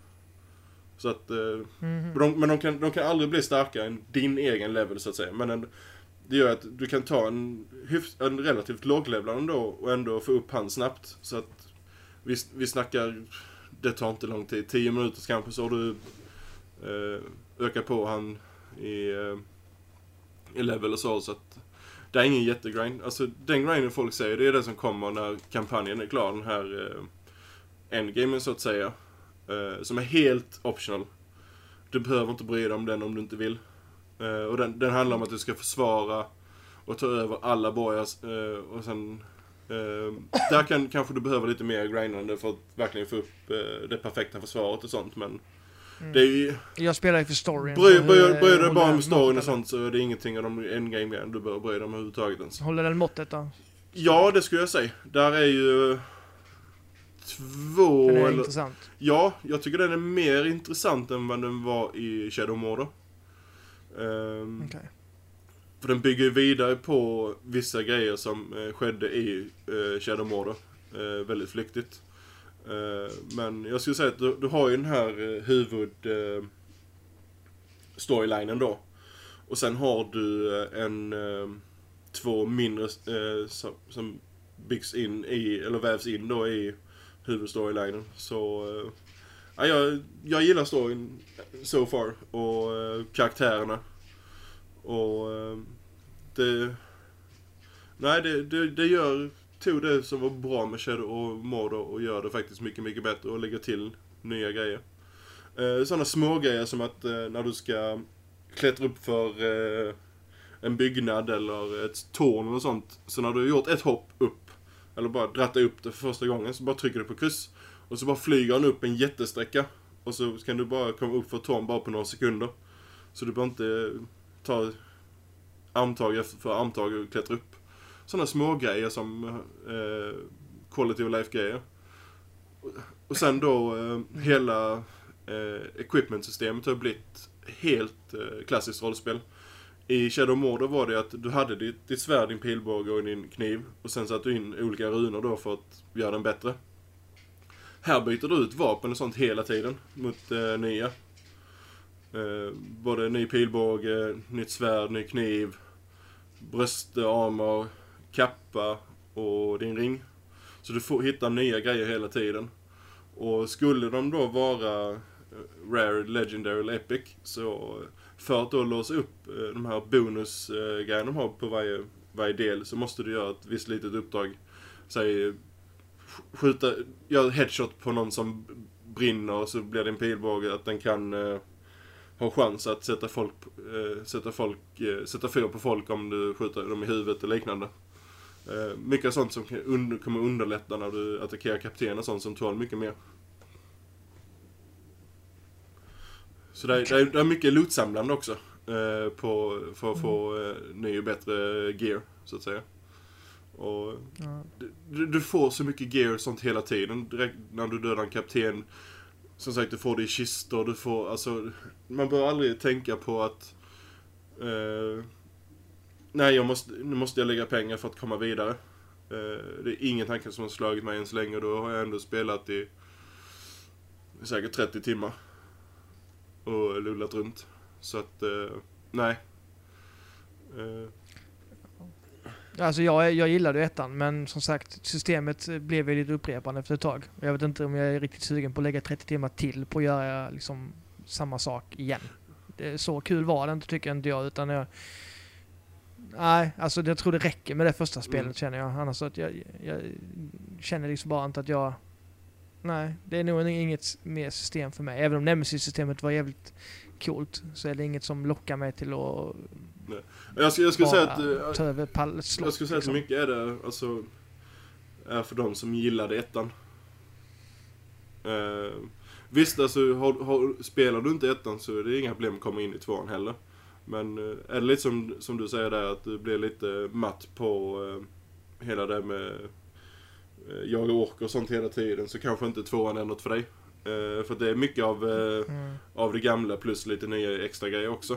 Så att, eh, mm-hmm. de, men de kan, de kan aldrig bli starkare än din egen level så att säga. Men en, det gör att du kan ta en, hyfs, en relativt låglevlande då och ändå få upp han snabbt. Så att Vi, vi snackar, det tar inte lång tid, tio minuter kanske så har du eh, ökat på han i, eh, i level och så, så att det är ingen jättegrind. Alltså den grinden folk säger, det är det som kommer när kampanjen är klar, den här eh, endgamen så att säga, eh, som är helt optional. Du behöver inte bry dig om den om du inte vill. Eh, och den, den handlar om att du ska försvara och ta över alla borgar eh, och sen Uh, där kan kanske du behöver lite mer grindande för att verkligen få upp uh, det perfekta försvaret och sånt, men mm. det är ju... Jag spelar ju för storyn. Bryr, bryr, bryr dig bara med storyn och sånt så är det ingenting av de endgame du behöver bry dig om överhuvudtaget ens. Håller den måttet då? Ja, det skulle jag säga. Där är ju två... Den är eller... intressant. Ja, jag tycker den är mer intressant än vad den var i Shadow Mordor. Um, Okay. För den bygger vidare på vissa grejer som uh, skedde i uh, Shadow Mordor. Uh, väldigt flyktigt. Uh, men jag skulle säga att du, du har ju den här uh, huvud uh, storylinen då. Och sen har du uh, en uh, två mindre uh, som, som byggs in i, eller vävs in då i huvudstorylinen. Så uh, ja, jag, jag gillar storyn so far och uh, karaktärerna. Och uh, det nej det, det, det gör tog det som var bra med Shadow och Mordor och gör det faktiskt mycket mycket bättre och lägger till nya grejer. Uh, sådana små grejer som att uh, när du ska klättra upp för uh, en byggnad eller ett torn eller sånt, så när du har gjort ett hopp upp eller bara dratt upp det för första gången, så bara trycker du på kryss och så bara flyger han upp en jättesträcka och så kan du bara komma upp för torn bara på några sekunder, så du behöver inte ta armtag efter för armtag och klättra upp. Sådana små grejer som eh, quality of life grejer. Och sen då eh, hela eh, equipment-systemet har blivit helt eh, klassiskt rollspel. I Shadow Mordor var det att du hade ditt, ditt svärd, din pilbåge och din kniv. Och sen satte du in olika runor då för att göra den bättre. Här byter du ut vapen och sånt hela tiden mot eh, nya. Eh, både ny pilbåge, nytt svärd, ny kniv, bröstarmor, kappa och din ring. Så du får hitta nya grejer hela tiden. Och skulle de då vara Rare, Legendary eller Epic, så för att då låsa upp de här bonusgrejerna de har på varje, varje del, så måste du göra ett visst litet uppdrag. Säg skjuta, göra headshot på någon som brinner, och så blir det en pilbåge att den kan uh, ha chans att sätta folk uh, sätta folk uh, sätta fyr på folk om du skjuter dem i huvudet och liknande. Uh, mycket sånt som under, kommer underlätta när du attackerar kapten och sånt som tål mycket mer. Så det är, det är, det är mycket lootsamlande också uh, på, för att få uh, ny och bättre gear, så att säga. Och Ja. du, du får så mycket gear och sånt hela tiden. Direkt när du dödar en kapten, som sagt, du får det i kistor, du får, alltså, man bör aldrig tänka på att uh, nej, jag måste, nu måste jag lägga pengar för att komma vidare. Uh, det är ingen tanke som har slagit mig än så länge. Då har jag ändå spelat i säkert trettio timmar och lullat runt. Så att, uh, nej. Uh, Alltså jag, jag gillade ju ettan, men som sagt, systemet blev väldigt upprepande efter ett tag. Jag vet inte om jag är riktigt sugen på att lägga trettio timmar till på att göra liksom samma sak igen. Det, så kul var det inte, tycker inte jag, utan jag... Nej, alltså jag tror det räcker med det första spelet, mm. känner jag. Annars så att jag, jag känner liksom bara inte att jag... Nej, det är nog inget mer system för mig. Även om Nemesis-systemet var jävligt coolt, så är det inget som lockar mig till att... Nej. Jag skulle, jag skulle säga att uh, ta över pall, slott, jag skulle säga liksom. att mycket är det alltså är för de som gillade ettan. Uh, visst, alltså har, har, spelar du inte ettan så är det inga problem att komma in i tvåan heller. Men uh, är det lite som, som du säger där, att du blir lite matt på uh, hela det med uh, jag orkar och sånt hela tiden, så kanske inte tvåan är något för dig. Uh, för det är mycket av, uh, mm. av det gamla plus lite nya extra grejer också.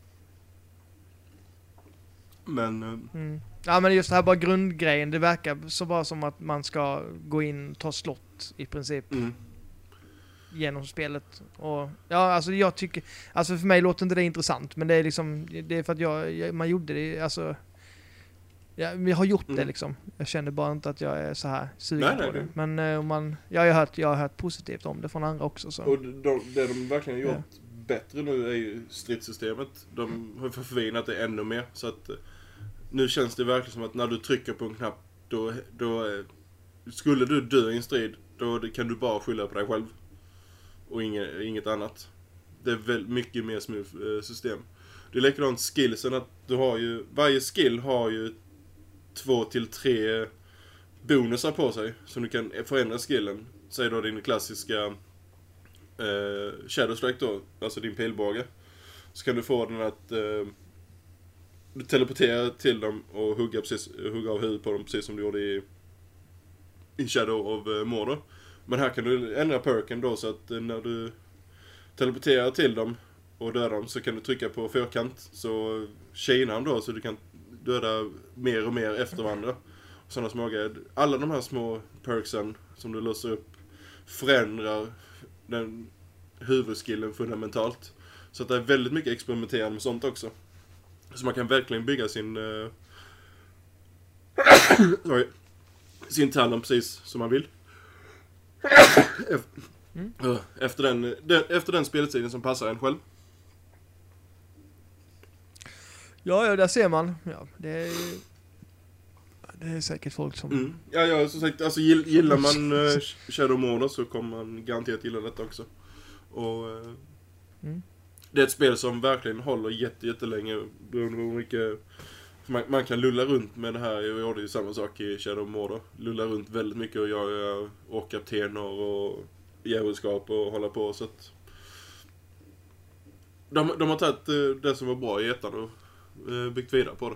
Men mm. ja, men just det här bara grundgrejen, det verkar så bara som att man ska gå in och ta slott i princip mm. genom spelet. Och ja, alltså jag tycker, alltså för mig låter inte det intressant, men det är liksom, det är för att jag, jag man gjorde det, alltså ja, vi har gjort mm. det liksom. Jag känner bara inte att jag är så här sugen nej, på nej, det. Nej. Men eh, om man, jag har hört, jag har hört positivt om det från andra också så. Och de, det de verkligen har gjort ja. bättre nu är ju stridssystemet. De har förfinat det ännu mer, så att nu känns det verkligen som att när du trycker på en knapp, då, då skulle du dö i en strid, då kan du bara skylla på dig själv och inget, inget annat. Det är väl mycket mer smooth system. Det är likadant skillsen, att du har ju, varje skill har ju två till tre bonusar på sig som du kan förändra skillen. Säg då din klassiska eh, Shadow Strike då, alltså din pilbåge. Så kan du få den att eh, du teleporterar till dem och hugga, precis, hugga av huvudet på dem, precis som du gjorde i, i Shadow of uh, Mordor. Men här kan du ändra perken då, så att uh, när du teleporterar till dem och döda dem så kan du trycka på fyrkant så chainar han då så du kan döda mer och mer efter varandra. Sådana små grejer. Alla de här små perksen som du låser upp förändrar den huvudskillen fundamentalt. Så att det är väldigt mycket experimenterande med sånt också. Så man kan verkligen bygga sin uh, sorry, sin talent precis som man vill. Efter, mm. uh, efter, den, den, efter den speltiden som passar en själv. Ja, ja, där ser man. Ja, det är, det är säkert folk som... Mm. Ja, ja, som sagt, alltså gillar man uh, Shadow Mordor så kommer man garanterat gilla detta också. Och uh, mm. det är ett spel som verkligen håller jätte, jättelänge beroende på hur mycket... Man, man kan lulla runt med det här. Jag gjorde ju samma sak i Shadow Mordor. Lulla runt väldigt mycket och göra och kaptener och djävulskap och hålla på. Så att de, de har tagit uh, det som var bra i ettan och uh, byggt vidare på det.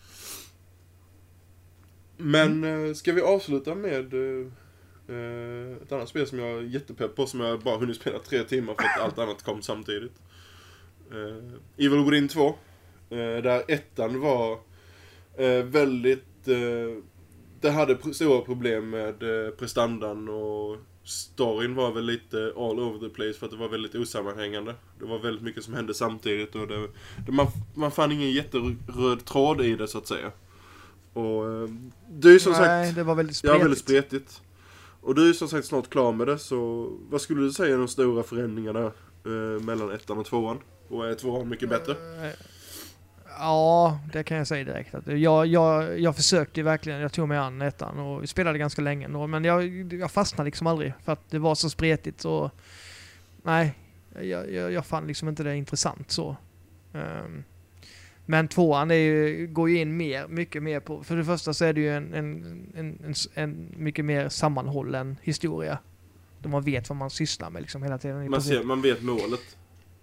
Men uh, ska vi avsluta med uh, uh, ett annat spel som jag är jättepepp på, som jag bara hunnit spela tre timmar för att allt annat kom samtidigt. Uh, Evil Within två. Uh, där ettan var uh, väldigt... Uh, det hade pr- stora problem med uh, prestandan och storyn var väl lite all over the place för att det var väldigt osammanhängande. Det var väldigt mycket som hände samtidigt och det, det, man, man fann ingen jätteröd tråd i det så att säga. Och uh, du är som Nej, sagt... det var väldigt spretigt. Ja, väldigt spretigt. Och du är som sagt snart klar med det, så vad skulle du säga är de stora förändringarna uh, mellan ettan och tvåan? Och är tvåan mycket bättre? Uh, ja, det kan jag säga direkt. Att jag, jag, jag försökte verkligen, jag tog mig an ettan och spelade ganska länge ändå, men jag, jag fastnade liksom aldrig för att det var så spretigt och nej, jag, jag, jag fann liksom inte det intressant så. Um, men tvåan är ju, går ju in mer, mycket mer på, för det första så är det ju en, en, en, en, en mycket mer sammanhållen historia. Där man vet vad man sysslar med liksom hela tiden. Man, ser, man vet målet.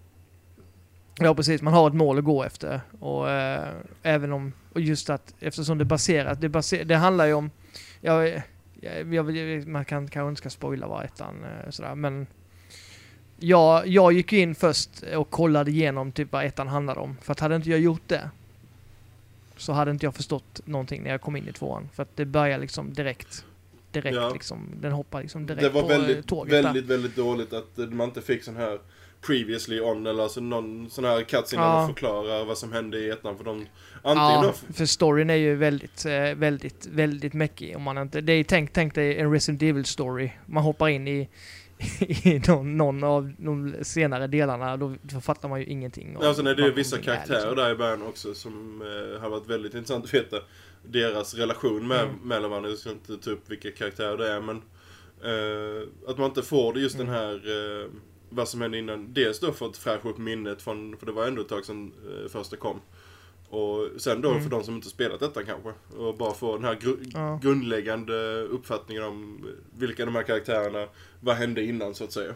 Ja, precis. Man har ett mål att gå efter. Och eh, även om, och just att, eftersom det baserat, det, baser, det handlar ju om, jag, jag, jag, man kan kanske inte ska spoila vad ettan eh, sådär, men jag, jag gick in först och kollade igenom typ vad ettan handlade om. För att hade inte jag gjort det så hade inte jag förstått någonting när jag kom in i tvåan. För att det börjar liksom direkt, direkt ja. liksom, den hoppar liksom direkt det var på väldigt, tåget. väldigt, väldigt dåligt att man inte fick sån här previously on eller alltså någon sån här cutscene ja. där man förklarar vad som hände i ettan för de antingen ja, då... för storyn är ju väldigt väldigt väldigt mäckig om man inte det är tänkt tänkt dig en Resident Evil story. Man hoppar in i i någon, någon av de senare delarna då, då fattar man ju ingenting. Ja, sen är det ju vissa karaktärer liksom. där i början också som eh, har varit väldigt intressant att veta deras relation med mm. mellan varandra. Jag ska inte ta upp vilka karaktärer det är, men eh, att man inte får det just mm. den här eh, vad som hände innan. Dels då för att fräscha upp minnet från, för det var ändå ett tag sedan eh, första kom. Och sen då mm. för de som inte spelat detta kanske. Och bara få den här gru- ja. grundläggande uppfattningen om vilka de här karaktärerna, vad hände innan så att säga.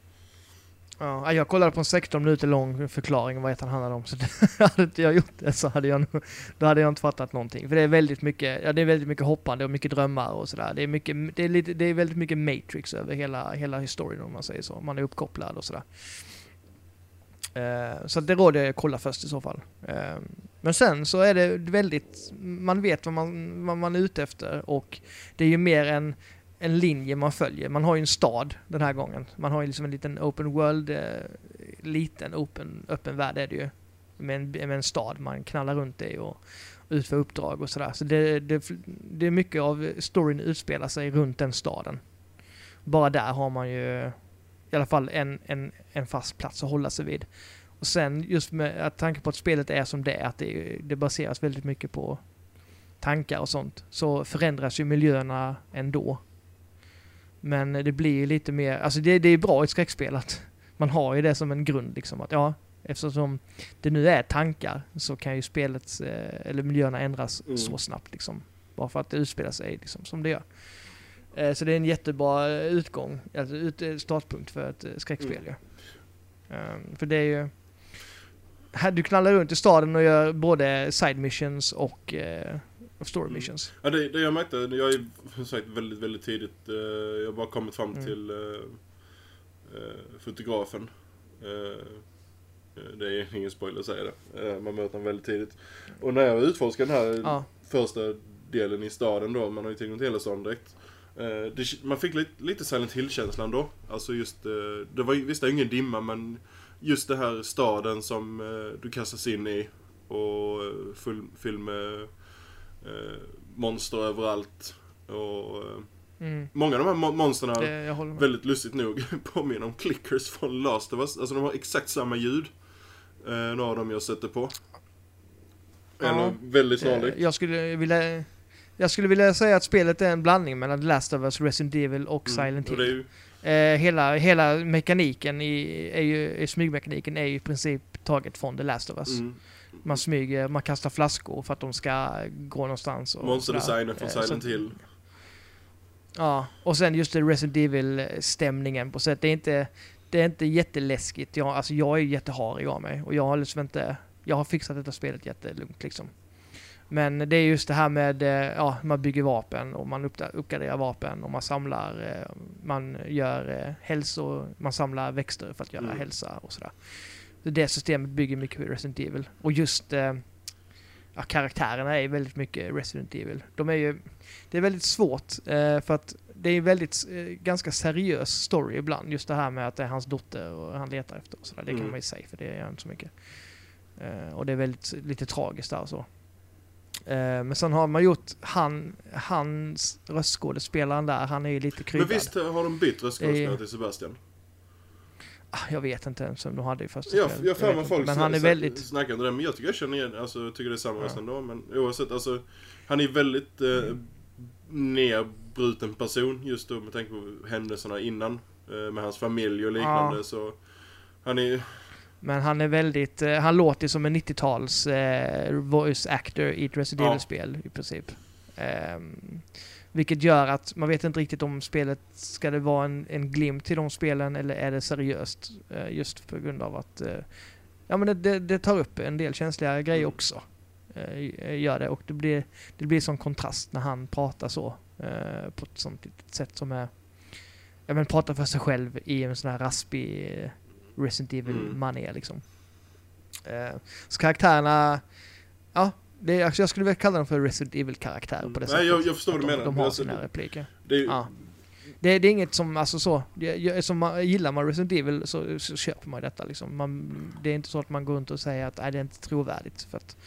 Ja, jag kollade på en sexton minuter lång förklaring om vad ettan handlade om. Så hade inte jag gjort det så hade jag, då hade jag inte fattat någonting. För det är väldigt mycket, ja, det är väldigt mycket hoppande och mycket drömmar och sådär. Det är mycket, det är lite, det är väldigt mycket Matrix över hela, hela historien om man säger så. Man är uppkopplad och sådär. Uh, så det råder jag att kolla först i så fall. Uh, men sen så är det väldigt, man vet vad man, vad man är ute efter och det är ju mer en, en linje man följer. Man har ju en stad den här gången. Man har ju liksom en liten open world, uh, liten open, öppen värld är det ju. Med en, med en stad man knallar runt i och utför uppdrag och sådär. Så det, det, det är mycket av storyn utspelar sig runt den staden. Bara där har man ju i alla fall en, en, en fast plats att hålla sig vid. Och sen just med att tanke på att spelet är som det är, att det, det baseras väldigt mycket på tankar och sånt, så förändras ju miljöerna ändå. Men det blir ju lite mer, alltså det, det är bra i ett skräckspel att man har ju det som en grund liksom, att ja, eftersom det nu är tankar så kan ju spelet eller miljöerna ändras mm. så snabbt liksom, bara för att det utspelar sig liksom som det gör. Så det är en jättebra utgång, alltså ut, startpunkt för ett skräckspel. Mm. Ja. Um, för det är ju... Här, du knallar runt i staden och gör både side missions och uh, story missions. Mm. Ja, det, det jag märkte, jag är som sagt väldigt, väldigt tidigt. Uh, jag har bara kommit fram mm. till uh, uh, fotografen. Uh, Det är ingen spoiler att säga det. Man möter honom väldigt tidigt. Och när jag utforskade den här ja. första delen i staden då, man har ju tillgång till hela staden direkt. Det, man fick lite, lite Silent Hill-känslan då. Alltså just, det var visst det är ingen dimma, men just det här staden som du kastas in i och full, full med eh, monster överallt. Och mm. många av de här monsterna väldigt lustigt nog påminner om clickers från Last of Us. Alltså de har exakt samma ljud. Eh, några av dem jag sätter på. Eller ja, väldigt snarlikt. Jag skulle vilja Jag skulle vilja säga att spelet är en blandning mellan The Last of Us, Resident Evil och mm. Silent Hill. Och ju... eh, hela, hela mekaniken i, är ju, smygmekaniken är ju i princip taget från The Last of Us. Mm. Man smyger, man kastar flaskor för att de ska gå någonstans. Monsterdesignen från Silent så, Hill. Ja, och sen just det Resident Evil-stämningen på sätt. Det är inte, det är inte jätteläskigt. Jag, alltså jag är jätteharig av mig. Och jag har liksom inte, jag har fixat detta spelet jättelugnt liksom. Men det är just det här med, ja, man bygger vapen och man uppgraderar vapen och man samlar, man gör hälso, man samlar växter för att göra mm. hälsa och sådär. Så det systemet bygger mycket med Resident Evil. Och just ja, karaktärerna är väldigt mycket Resident Evil. De är ju, det är väldigt svårt för att det är väldigt ganska seriös story ibland. Just det här med att det är hans dotter och han letar efter och sådär. Det kan mm. man ju säga för det är inte så mycket. Och det är väldigt lite tragiskt där och så. Men sen har man gjort han, hans röstskådespelaren där, han är ju lite kryddad. Men visst har de bytt röstskådespelare till Sebastian? Jag vet inte ens om de hade i första jag, jag för mig folk men han är väldigt... snackar om det, men jag tycker jag känner igen, alltså jag tycker det är samma röst ja. ändå, men oavsett, alltså han är väldigt eh, mm. nedbruten person just då med tanke på händelserna innan eh, med hans familj och liknande, ja. så han är men han är väldigt, eh, han låter som en nittio-tals eh, voice actor i ett Resident Evil-spel i princip. Um, vilket gör att man vet inte riktigt om spelet ska det vara en, en glimt till de spelen eller är det seriöst uh, just på grund av att uh, ja men det, det, det tar upp en del känsliga grejer mm. också. Uh, gör det och det blir det blir sån kontrast när han pratar så uh, på ett sånt sätt som är ja men pratar för sig själv i en sån här raspig uh, Resident Evil-manér mm. liksom. Uh, så karaktärerna ja det är, jag skulle väl kalla dem för Resident Evil-karaktär på det Nej, sättet. Jag, jag förstår vad du menar. De har alltså, sina repliker. Det är, ja. det, det är inget som, alltså så, det, som man, gillar man Resident Evil så, så köper man detta liksom. Man, det är inte så att man går runt och säger att nej, det är inte trovärdigt för att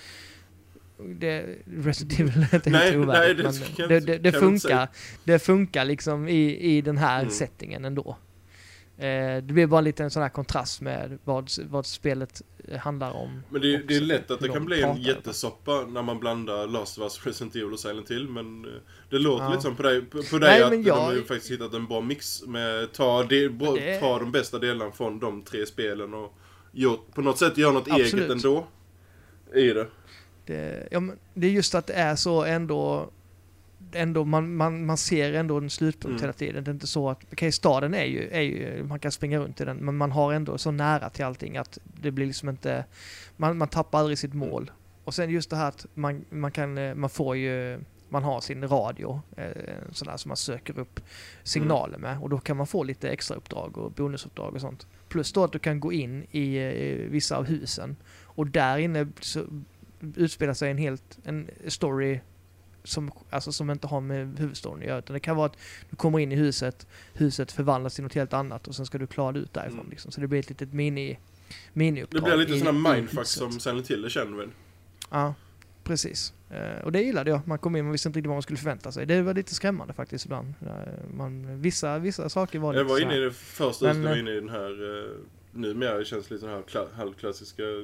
det, Resident Evil är inte nej, trovärdigt. Nej, det, men det, det, det funkar det funkar liksom i, i den här mm. settingen ändå. Eh, det blir bara lite en sån här kontrast med vad, vad spelet handlar om. Men det, det är lätt att det kan bli en jättesoppa när man blandar Last of Us, Resident Evil och Silent Hill, men det låter ja. lite som på dig, på, på dig Nej, att jag... de har ju faktiskt hittat en bra mix med ta, de, det... ta de bästa delarna från de tre spelen och gjort, på något sätt göra något Absolut. eget ändå i det. Det, ja, men det är just att det är så ändå ändå man, man, man ser ändå en slutpunkt mm. hela tiden. Det är inte så att okej, okay, staden är ju, är ju man kan springa runt i den, men man har ändå så nära till allting att det blir liksom inte man, man tappar aldrig sitt mål. Mm. Och sen just det här att man, man kan man får ju man har sin radio eh, sådär som man söker upp signaler med och då kan man få lite extra uppdrag och bonusuppdrag och sånt. Plus då att du kan gå in i, i vissa av husen och där inne så utspelar sig en helt en story som, alltså, som inte har med huvudstaden att göra. Utan det kan vara att du kommer in i huset, huset förvandlas till något helt annat och sen ska du klara ut därifrån. Mm. Liksom. Så det blir ett litet mini, mini-uppdrag. Det blir lite sådana mindfuck som Silent Hill känner väl? Ja, precis. Uh, och det gillade jag. Man kom in och visste inte riktigt vad man skulle förvänta sig. Det var lite skrämmande faktiskt ibland. Uh, man, vissa, vissa saker var jag lite var inne i det första men, jag var inne i den här uh, numera det känns lite den här kla- halvklassiska uh,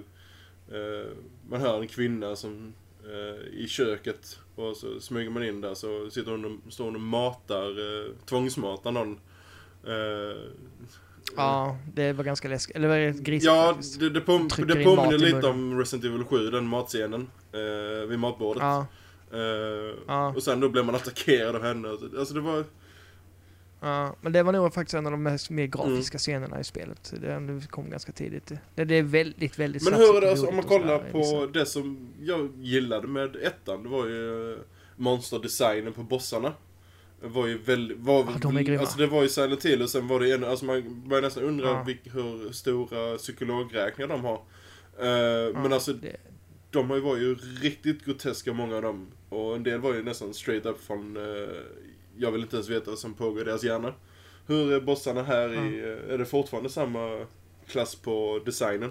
man hör en kvinna som i köket och så smyger man in där så sitter hon och, står hon och matar eh, tvångsmatar någon eh, ja, det var ganska läskigt eller var det grisigt ja, faktiskt. det, det, pom- det påminner lite om Resident Evil sju, den matscenen eh, vid matbordet ja. Eh, ja. och sen då blev man attackerad av henne alltså det var ja, men det var nog faktiskt en av de mest mer grafiska mm. scenerna i spelet. Det kom ganska tidigt. Det, det är väldigt, väldigt men hur är det alltså, om man kollar på liksom. Det som jag gillade med ettan, det var ju monsterdesignen på bossarna. var ju väldigt... Var, ja, de är grymma. alltså det var ju Silent Hill och sen var det en... Alltså man börjar nästan undra ja. vilk, hur stora psykologräkningar de har. Uh, ja, men alltså... Det... De har ju varit ju riktigt groteska, många av dem. Och en del var ju nästan straight up från... Uh, jag vill inte ens veta vad som pågår i deras hjärna. Hur är bossarna här ja. i... Uh, är det fortfarande samma klass på designen?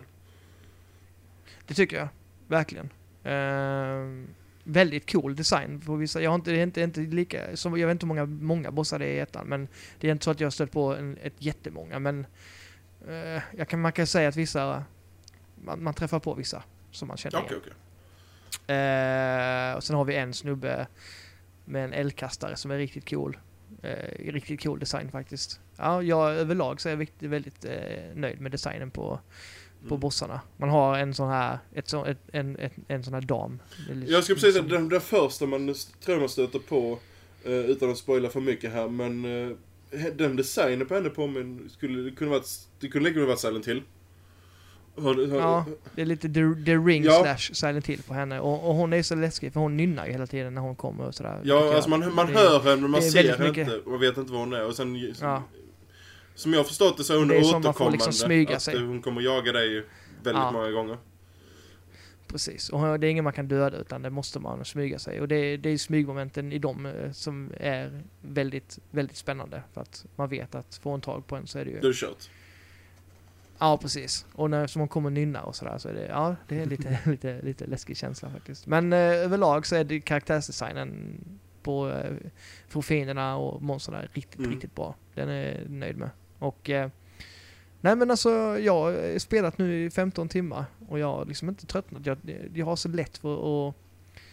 Det tycker jag. Verkligen. Uh, väldigt cool design på vissa. Jag har inte, det är inte, inte lika... Som, jag vet inte hur många, många bossar det är i ettan. Men det är inte så att jag har stött på en, ett jättemånga. Men uh, jag kan, man kan säga att vissa... Man, man träffar på vissa. Som man känner okay, igen. Okay. Uh, och sen har vi en snubbe med en eldkastare som är riktigt cool. Uh, riktigt cool design faktiskt. Ja, jag överlag så är jag väldigt, väldigt uh, nöjd med designen på, mm. på bossarna. Man har en sån här ett så, ett, en, ett, en sån här dam. Jag ska precis säga den, den första man tror man stöter på uh, utan att spoila för mycket här, men uh, den designen på henne på mig skulle det kunna vara det kunde lika vara Silent Hill. Har, har, ja, det är lite The, the Ring ja. slash Silent Hill på henne. Och, och hon är så läskig för hon nynnar ju hela tiden när hon kommer och sådär. Ja, alltså man, man hör henne men man ser henne mycket... inte. Man vet inte var hon är. Och sen, ja. som jag har förstått det så är hon det är återkommande. Liksom smyga att sig. hon kommer jaga dig väldigt ja. många gånger. Precis. Och det är ingen man kan döda utan det måste man smyga sig. Och det, det är smygmomenten i dem som är väldigt, väldigt spännande. För att man vet att får en tag på en så är det ju... Det är kört. Ja, precis. Och när som hon kommer nynna och sådär så är det, ja, det är lite, lite, lite läskig känsla faktiskt. Men eh, överlag så är det karaktärsdesignen på eh, för fienderna och monsterna riktigt, mm. riktigt bra. Den är jag nöjd med. Och eh, nej men alltså, jag har spelat nu i femton timmar och jag har liksom inte tröttnat. Jag, jag har så lätt för att,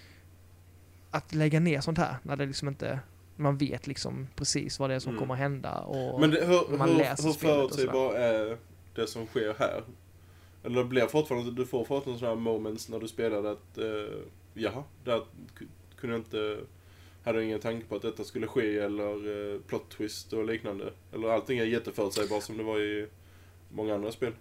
att lägga ner sånt här när det liksom inte... Man vet liksom precis vad det är som mm. kommer att hända och men det, hur, man hur, läser hur spelet och förutsägbart är det som sker här? Eller blir fortfarande, du får fortfarande sådana här moments när du spelar att uh, jaha, där kunde jag inte, hade ingen tanke på att detta skulle ske eller uh, plot twist och liknande. Eller allting är jätteförutsägbart som det var i många andra spel.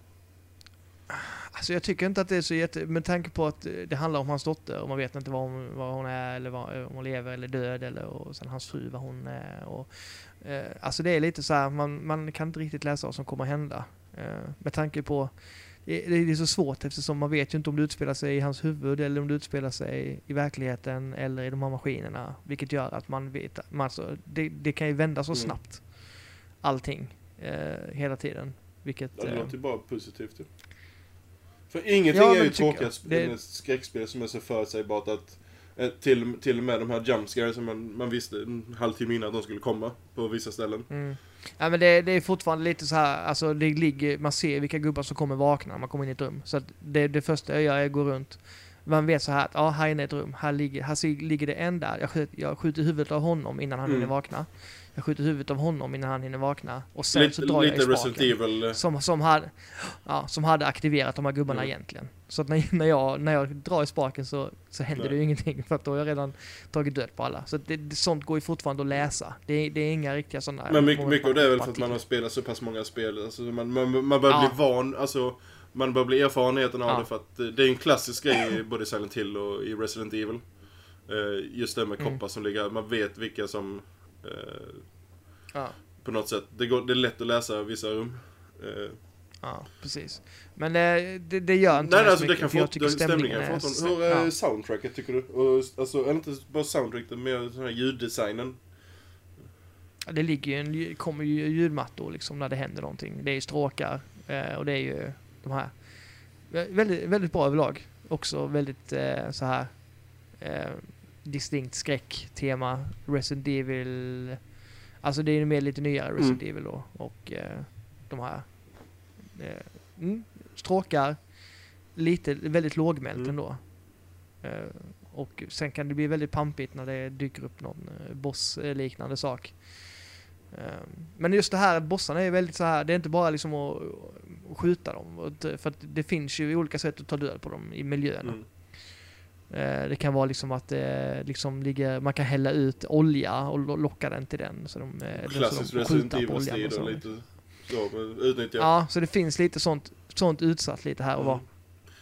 Alltså jag tycker inte att det är så jätte... Med tanke på att det handlar om hans dotter och man vet inte vad hon, vad hon är eller vad, om hon lever eller död eller och sen hans fru vad hon är och... Eh, alltså det är lite så här, man, man kan inte riktigt läsa vad som kommer att hända. Eh, med tanke på... Det, det är så svårt eftersom man vet ju inte om det utspelar sig i hans huvud eller om det utspelar sig i verkligheten eller i de här maskinerna. Vilket gör att man vet... Man, alltså, det, det kan ju vända så mm. snabbt. Allting. Eh, hela tiden. Vilket... Ja, det eh, låter ju bara positivt ju. För ingenting ja, är ju tråkigt det... ett skräckspel som är så förutsägbart att till, till och med de här jumpscares som man, man visste en halvtimme innan att de skulle komma på vissa ställen. Mm. Ja, men det, det är fortfarande lite så här, alltså det ligger, man ser vilka gubbar som kommer vakna när man kommer in i ett rum. Så att det, det första jag gör är att gå runt. Man vet så här att ja, här inne är ett rum, här ligger, här ligger det en där. Jag skjuter, jag skjuter huvudet av honom innan han mm. hinner vakna. Jag skjuter huvudet av honom innan han hinner vakna. Och sen lite, så drar jag i spaken. Som, som, hade, ja, som hade aktiverat de här gubbarna mm. egentligen. Så att när, när, jag, när jag drar i spaken så, så händer Nej. det ju ingenting. För att då har jag redan tagit död på alla. Så det, det, sånt går ju fortfarande att läsa. Det, det är inga riktiga sådana... Men mycket, mycket av det är väl för att man har spelat så pass många spel. Alltså man, man, man börjar ja. bli van... Alltså, man börjar bli erfarenheten av ja. det. För att det är en klassisk grej i både Silent Hill och i Resident Evil. Just det med koppar mm. som ligger... Man vet vilka som... Ja. På något sätt. Det, går, det är lätt att läsa vissa rum. Eh. Ja, precis. Men det, det, det gör inte Nej, nej, alltså mycket, det kan få stämningen. stämningen är st- Hur är ja. soundtracket tycker du? Och, alltså, är inte bara soundtracket, mer sån här ljuddesignen? Ja, det ligger ju en, kommer ju ljudmattor liksom när det händer någonting. Det är ju stråkar eh, och det är ju de här väldigt, väldigt bra överlag. Också väldigt eh, så här eh, distinkt skräcktema. Resident Evil. Alltså det är mer lite nyare Resident mm. Evil då. Och eh, de här eh, mm, stråkar lite, väldigt lågmält mm. ändå. Eh, och sen kan det bli väldigt pampigt när det dyker upp någon eh, boss-liknande sak. Eh, men just det här att bossarna är väldigt så här, det är inte bara liksom att, att skjuta dem. För att det finns ju olika sätt att ta död på dem i miljöerna. Mm. Det kan vara liksom att det liksom ligger, man kan hälla ut olja och locka den till den så de, klassiskt Resident Evil och lite så, utnyttja. Ja, så det finns lite sånt, sånt utsatt lite här och var.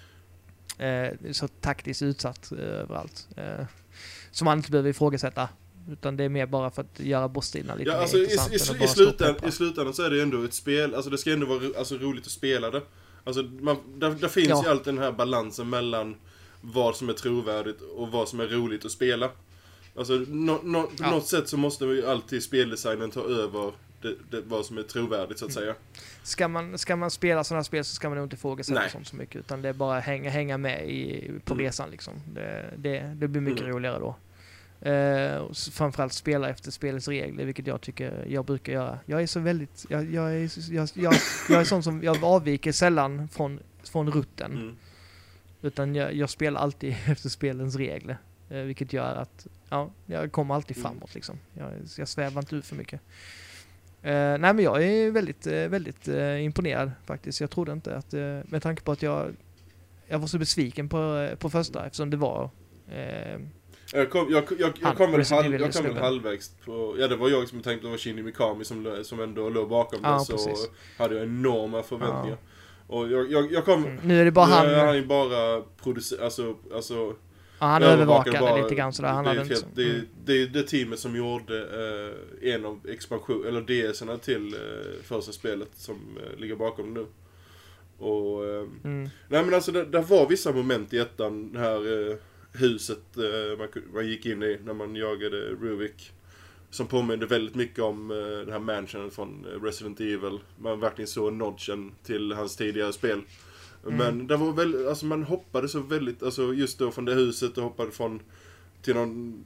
Mm. Eh, så taktiskt utsatt eh, överallt. Eh, som man inte behöver ifrågasätta Utan det är mer bara för att göra bossstilarna lite Ja, mer alltså i, intressant. i, än att i, bara slutändan, stå och i slutändan så är det ju ändå ett spel, alltså det ska ändå vara ro, alltså, roligt att spela det. Alltså man, där, där finns Ja. ju alltid den här balansen mellan vad som är trovärdigt och vad som är roligt att spela. Alltså no, no, på Ja. något sätt så måste vi ju alltid speldesignen ta över det, det, vad som är trovärdigt så att säga. Ska man, ska man spela sådana här spel så ska man nog inte ifrågasätta Nej. sånt så mycket. Utan det är bara hänga, hänga med i, på Mm. resan liksom. Det, det, det blir mycket Mm. roligare då. Eh, och s- framförallt spela efter spelets regler, vilket jag tycker jag brukar göra. Jag är så väldigt, jag, jag, är, så- jag, jag, jag är sån som, jag avviker sällan från, från rutten. Mm. Utan jag, jag spelar alltid efter spelens regler. Eh, vilket gör att, ja, jag kommer alltid Mm. framåt liksom. Jag, jag svävar inte ut för mycket. Eh, nej men jag är väldigt, eh, väldigt eh, imponerad faktiskt. Jag trodde inte att, eh, med tanke på att jag, jag var så besviken på, eh, på första eftersom det var eh, Jag kom, jag, jag, jag Han, kom väl, Resident halv, Evil jag kom väl snubben. halvvägs på, ja det var jag som tänkte det var Shinji Mikami som, lö- som ändå låg bakom Ja, det, så precis. hade jag enorma förväntningar. Och jag, jag, jag kom, mm. Nu är det bara nu han, är han ju bara producer, alltså, alltså ja, han övervakar övervakade bara- lite grann sådär. Han det, är hade ett inte helt, så. det, är- Mm. det är det teamet som gjorde eh, en av expansion, eller D L C'erna till eh, första spelet som eh, ligger bakom nu. Och eh, Mm. nej men alltså det, det var vissa moment i ettan, det här eh, huset eh, man, ku- man gick in i när man jagade Ruvik, som påminner väldigt mycket om eh, den här mansionen från eh, Resident Evil. Man verkligen såg nodgen till hans tidigare spel. Mm. Men det var väl, alltså man hoppade så väldigt, alltså just då från det huset och hoppade från till någon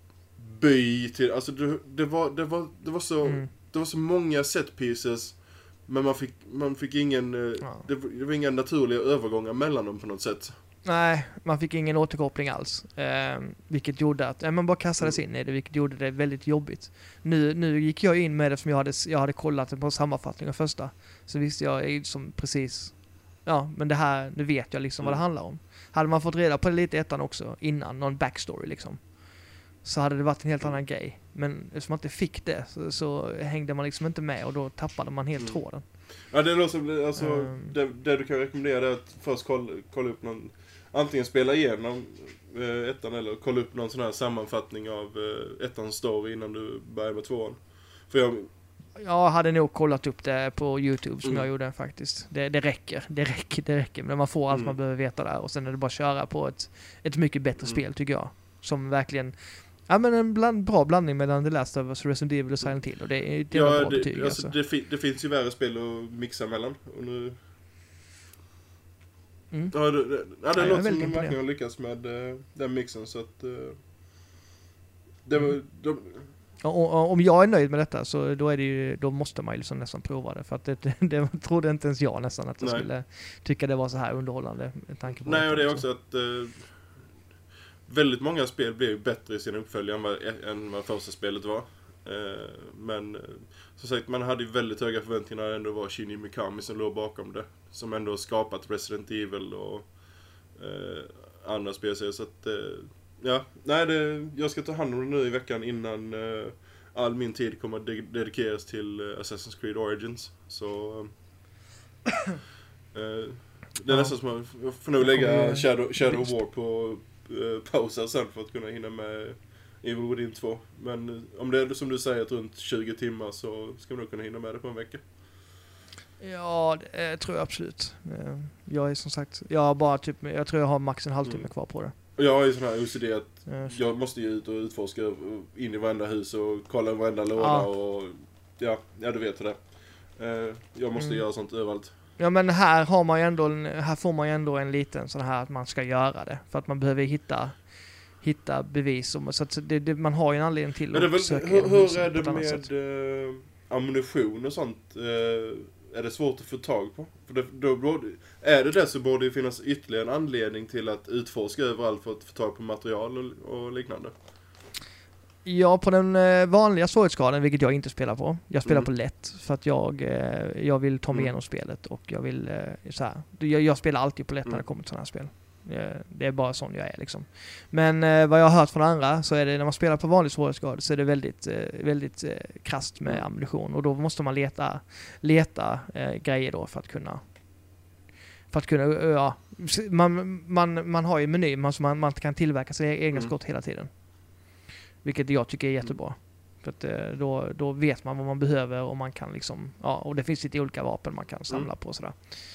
by till, alltså det, det var det var det var så Mm. det var så många set pieces, men man fick man fick ingen eh, Ja. det, var- det var inga naturliga övergångar mellan dem på något sätt. Nej, man fick ingen återkoppling alls. Eh, vilket gjorde att, eh, man bara kastades in i det, vilket gjorde det väldigt jobbigt. Nu, nu gick jag in med det som jag hade, jag hade kollat på sammanfattningen av första. Så visste jag eh, som precis, ja men det här, nu vet jag liksom Mm. vad det handlar om. Hade man fått reda på det lite i ettan också, innan, någon backstory liksom. Så hade det varit en helt annan grej. Men eftersom man inte fick det så, så hängde man liksom inte med och då tappade man helt Mm. tråden. Ja, det låter alltså Mm. det, det du kan rekommendera är att först kolla, kolla upp någon, antingen spela igenom eh, ettan eller kolla upp någon sån här sammanfattning av eh, ettans story innan du börjar med tvåan. För jag, Jag hade nog kollat upp det på YouTube som Mm. jag gjorde faktiskt. Det, det räcker, det räcker, det räcker. Men man får allt Mm. man behöver veta där. Och sen är det bara att köra på ett, ett mycket bättre Mm. spel tycker jag. Som verkligen, ja men en bland, bra blandning mellan The Last of Us, Resident Evil och Silent Hill. Och det är, det är ja, bra det, betyg alltså, alltså. det, fi, det finns ju värre spel att mixa mellan. Och nu, Mm. ja, det, det, ja, det Ja, är jag är något som väldigt de imponerad. verkligen har lyckats med eh, den mixen. Så att, eh, det var, Mm. de, Och, och, om jag är nöjd med detta så då, är det ju, då måste man ju liksom nästan prova det. För att det, det, det trodde inte ens jag nästan att jag Nej. skulle tycka det var så här underhållande. Med tanke på nej, och det är också. också att eh, väldigt många spel blir ju bättre i sina uppföljare än vad, än vad första spelet var. Eh, men eh, som sagt, man hade ju väldigt höga förväntningar när det ändå var Shinji Mikami som låg bakom det. Som ändå har skapat Resident Evil och eh, andra spel. Så att, eh, ja, nej, det, jag ska ta hand om det nu i veckan innan eh, all min tid kommer att de- dedikeras till eh, Assassin's Creed Origins. Så eh, eh, det är Ja. nästan som att jag får nog Jag kommer lägga ju- Shadow, Shadow of War på eh, pausa sen för att kunna hinna med Evil Within två. Men eh, om det är som du säger att runt tjugo timmar så ska man nog kunna hinna med det på en vecka. Ja, det eh, tror jag absolut. Eh, Jag är som sagt, jag har bara typ, jag tror jag har max en halvtimme Mm. kvar på det. Och jag har ju sån här O C D att Eh, jag måste ju ut och utforska in i varenda hus och kolla i varenda låda Ja. och ja, ja du vet hur det är. Eh, Jag måste Mm. göra sånt överallt. Ja men här har man ju ändå, en- här får man ju ändå en liten sån här att man ska göra det. För att man behöver hitta, hitta bevis. Om, så att det, det, man har ju en anledning till Men det är väl, söka hur, igenom hur huset är på det ett annat med sätt. eh, ammunition och sånt? Eh, är det svårt att få tag på? För det, då borde, är det det så borde det finnas ytterligare en anledning till att utforska överallt för att få tag på material och, och liknande. Ja, på den eh, vanliga svårighetsgraden, vilket jag inte spelar på. Jag spelar Mm. på lätt för att jag, eh, jag vill ta mig Mm. igenom spelet och jag vill eh, så här. Jag, jag spelar alltid på lätt när Mm. det kommer till sådana här spel. Eh, det är bara sån jag är liksom. Men eh, vad jag har hört från andra så är det när man spelar på vanlig svårighetsgrad så är det väldigt, eh, väldigt eh, krasst med Mm. ammunition och då måste man leta, leta eh, grejer då för att kunna för att kunna, eh, ja, man, man, man har ju en meny, man, man, man kan tillverka sina egna Mm. skott hela tiden. Vilket jag tycker är jättebra. För att eh, då, då vet man vad man behöver och man kan liksom, ja, och det finns lite olika vapen man kan samla Mm. på och sådär.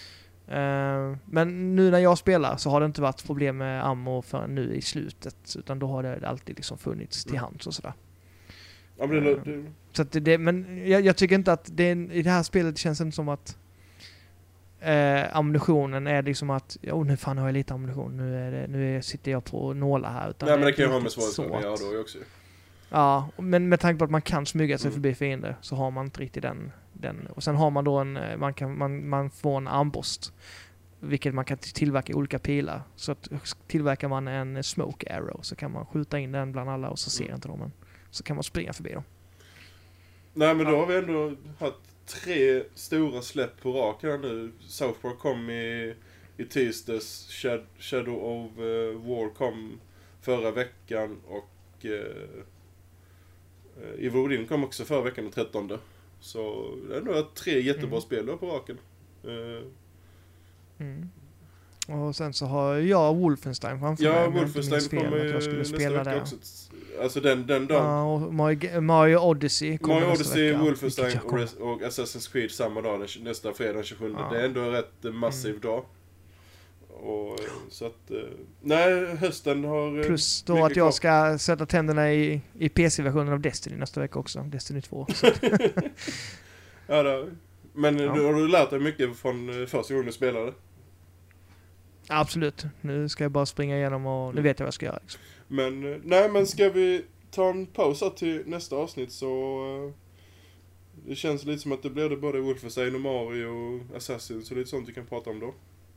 Eh, men nu när jag spelar så har det inte varit problem med ammo för nu i slutet, utan då har det alltid liksom funnits till Mm. hands och sådär. Ja, men det, det, Så att det, det, men jag, jag tycker inte att det, i det här spelet känns det inte som att eh, ammunitionen är liksom att oh, nu fan har jag lite ammunition, nu, är det, nu är, sitter jag på nålar här. Utan nej, men det är kan ju ha inte med riktigt svårighetsgraden så att göra att- då också. Ja, men med tanke på att man kan smyga sig Mm. förbi fiender så har man inte riktigt den, den. Och sen har man då en, eh, man, kan, man, man får en armborst. Vilket man kan tillverka i olika pilar. Så att tillverkar man en smoke arrow så kan man skjuta in den bland alla och så ser Mm. inte de den. Så kan man springa förbi dem. Nej, men då har vi ändå haft tre stora släpp på rak här nu. South Park kom i, i tisdags, Shad- Shadow of uh, War kom förra veckan och uh, uh, Evil Within kom också förra veckan den trettonde. Så det är ändå tre jättebra Mm. spel då på raken. Uh, Mm. Och sen så har jag Wolfenstein framför mig. ja, om jag inte minns Wolfenstein fel, kommer att ju jag skulle nästa spela vecka där. också. Alltså den, den dagen. Ja, och Mario, Mario Odyssey kommer Mario nästa Odyssey, vecka, Wolfenstein vilket jag och, kommer- Res- och Assassin's Creed samma dag, den, nästa fredag den tjugosjunde. Ja. Det är ändå en rätt eh, massiv Mm. dag. Och, eh, så att, eh, nej, hösten har... eh, Plus då mycket att jag kvar. ska sätta tänderna i, i P C-versionen av Destiny nästa vecka också. Destiny två. Så att, Ja, det, men Ja. du, har du lärt dig mycket från eh, första gången du spelade? absolut. Nu ska jag bara springa igenom och nu vet jag vad jag ska göra. Liksom. Men, eh, nej, men ska vi ta en paus här till nästa avsnitt så... eh, Det känns lite som att det blir det både Wolfenstein och Mario och Assassin, så lite sånt vi kan prata om då.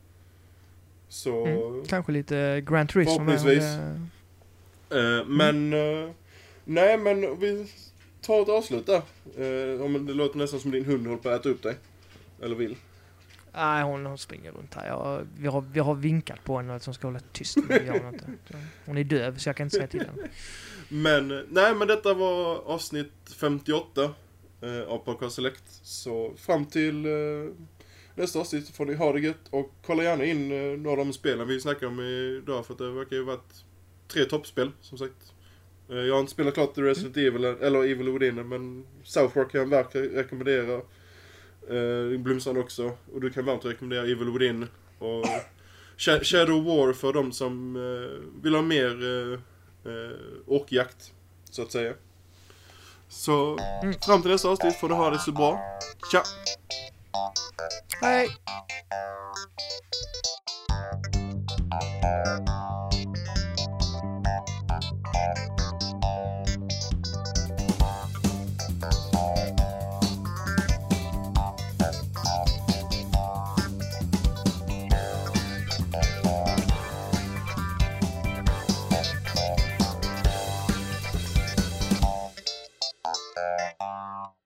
Så... Mm. Kanske lite Grand Turismo med. Förhoppningsvis. Det- Eh, men, eh, nej men vi tar ett avslut där. Eh, om det låter nästan som din hund håller på att äta upp dig. Eller vill. Nej, hon, hon springer runt här. Jag, vi, har, vi har vinkat på henne att hon ska hålla tyst. Men det gör hon inte. Så hon är döv så jag kan inte säga till henne. Men, eh, nej men detta var avsnitt femtioåtta eh, av Podcast Select. Så fram till eh, nästa avsnitt får ni ha det gött. Och kolla gärna in eh, några av de spelen vi snackar om idag. För att det verkar ju varit tre toppspel som sagt. Eh, jag har inte spelat klart Resident Evil eller Evil Within, men South Park kan jag verkligen rekommendera. Uh, Blomstrand också. Och du kan varmt rekommendera Evil Within. Och Sh- Shadow War för de som uh, vill ha mer uh, uh, orkjakt, så att säga. Så Mm. fram till nästa avsnitt får du ha det så bra. Tja! Hej! Uh...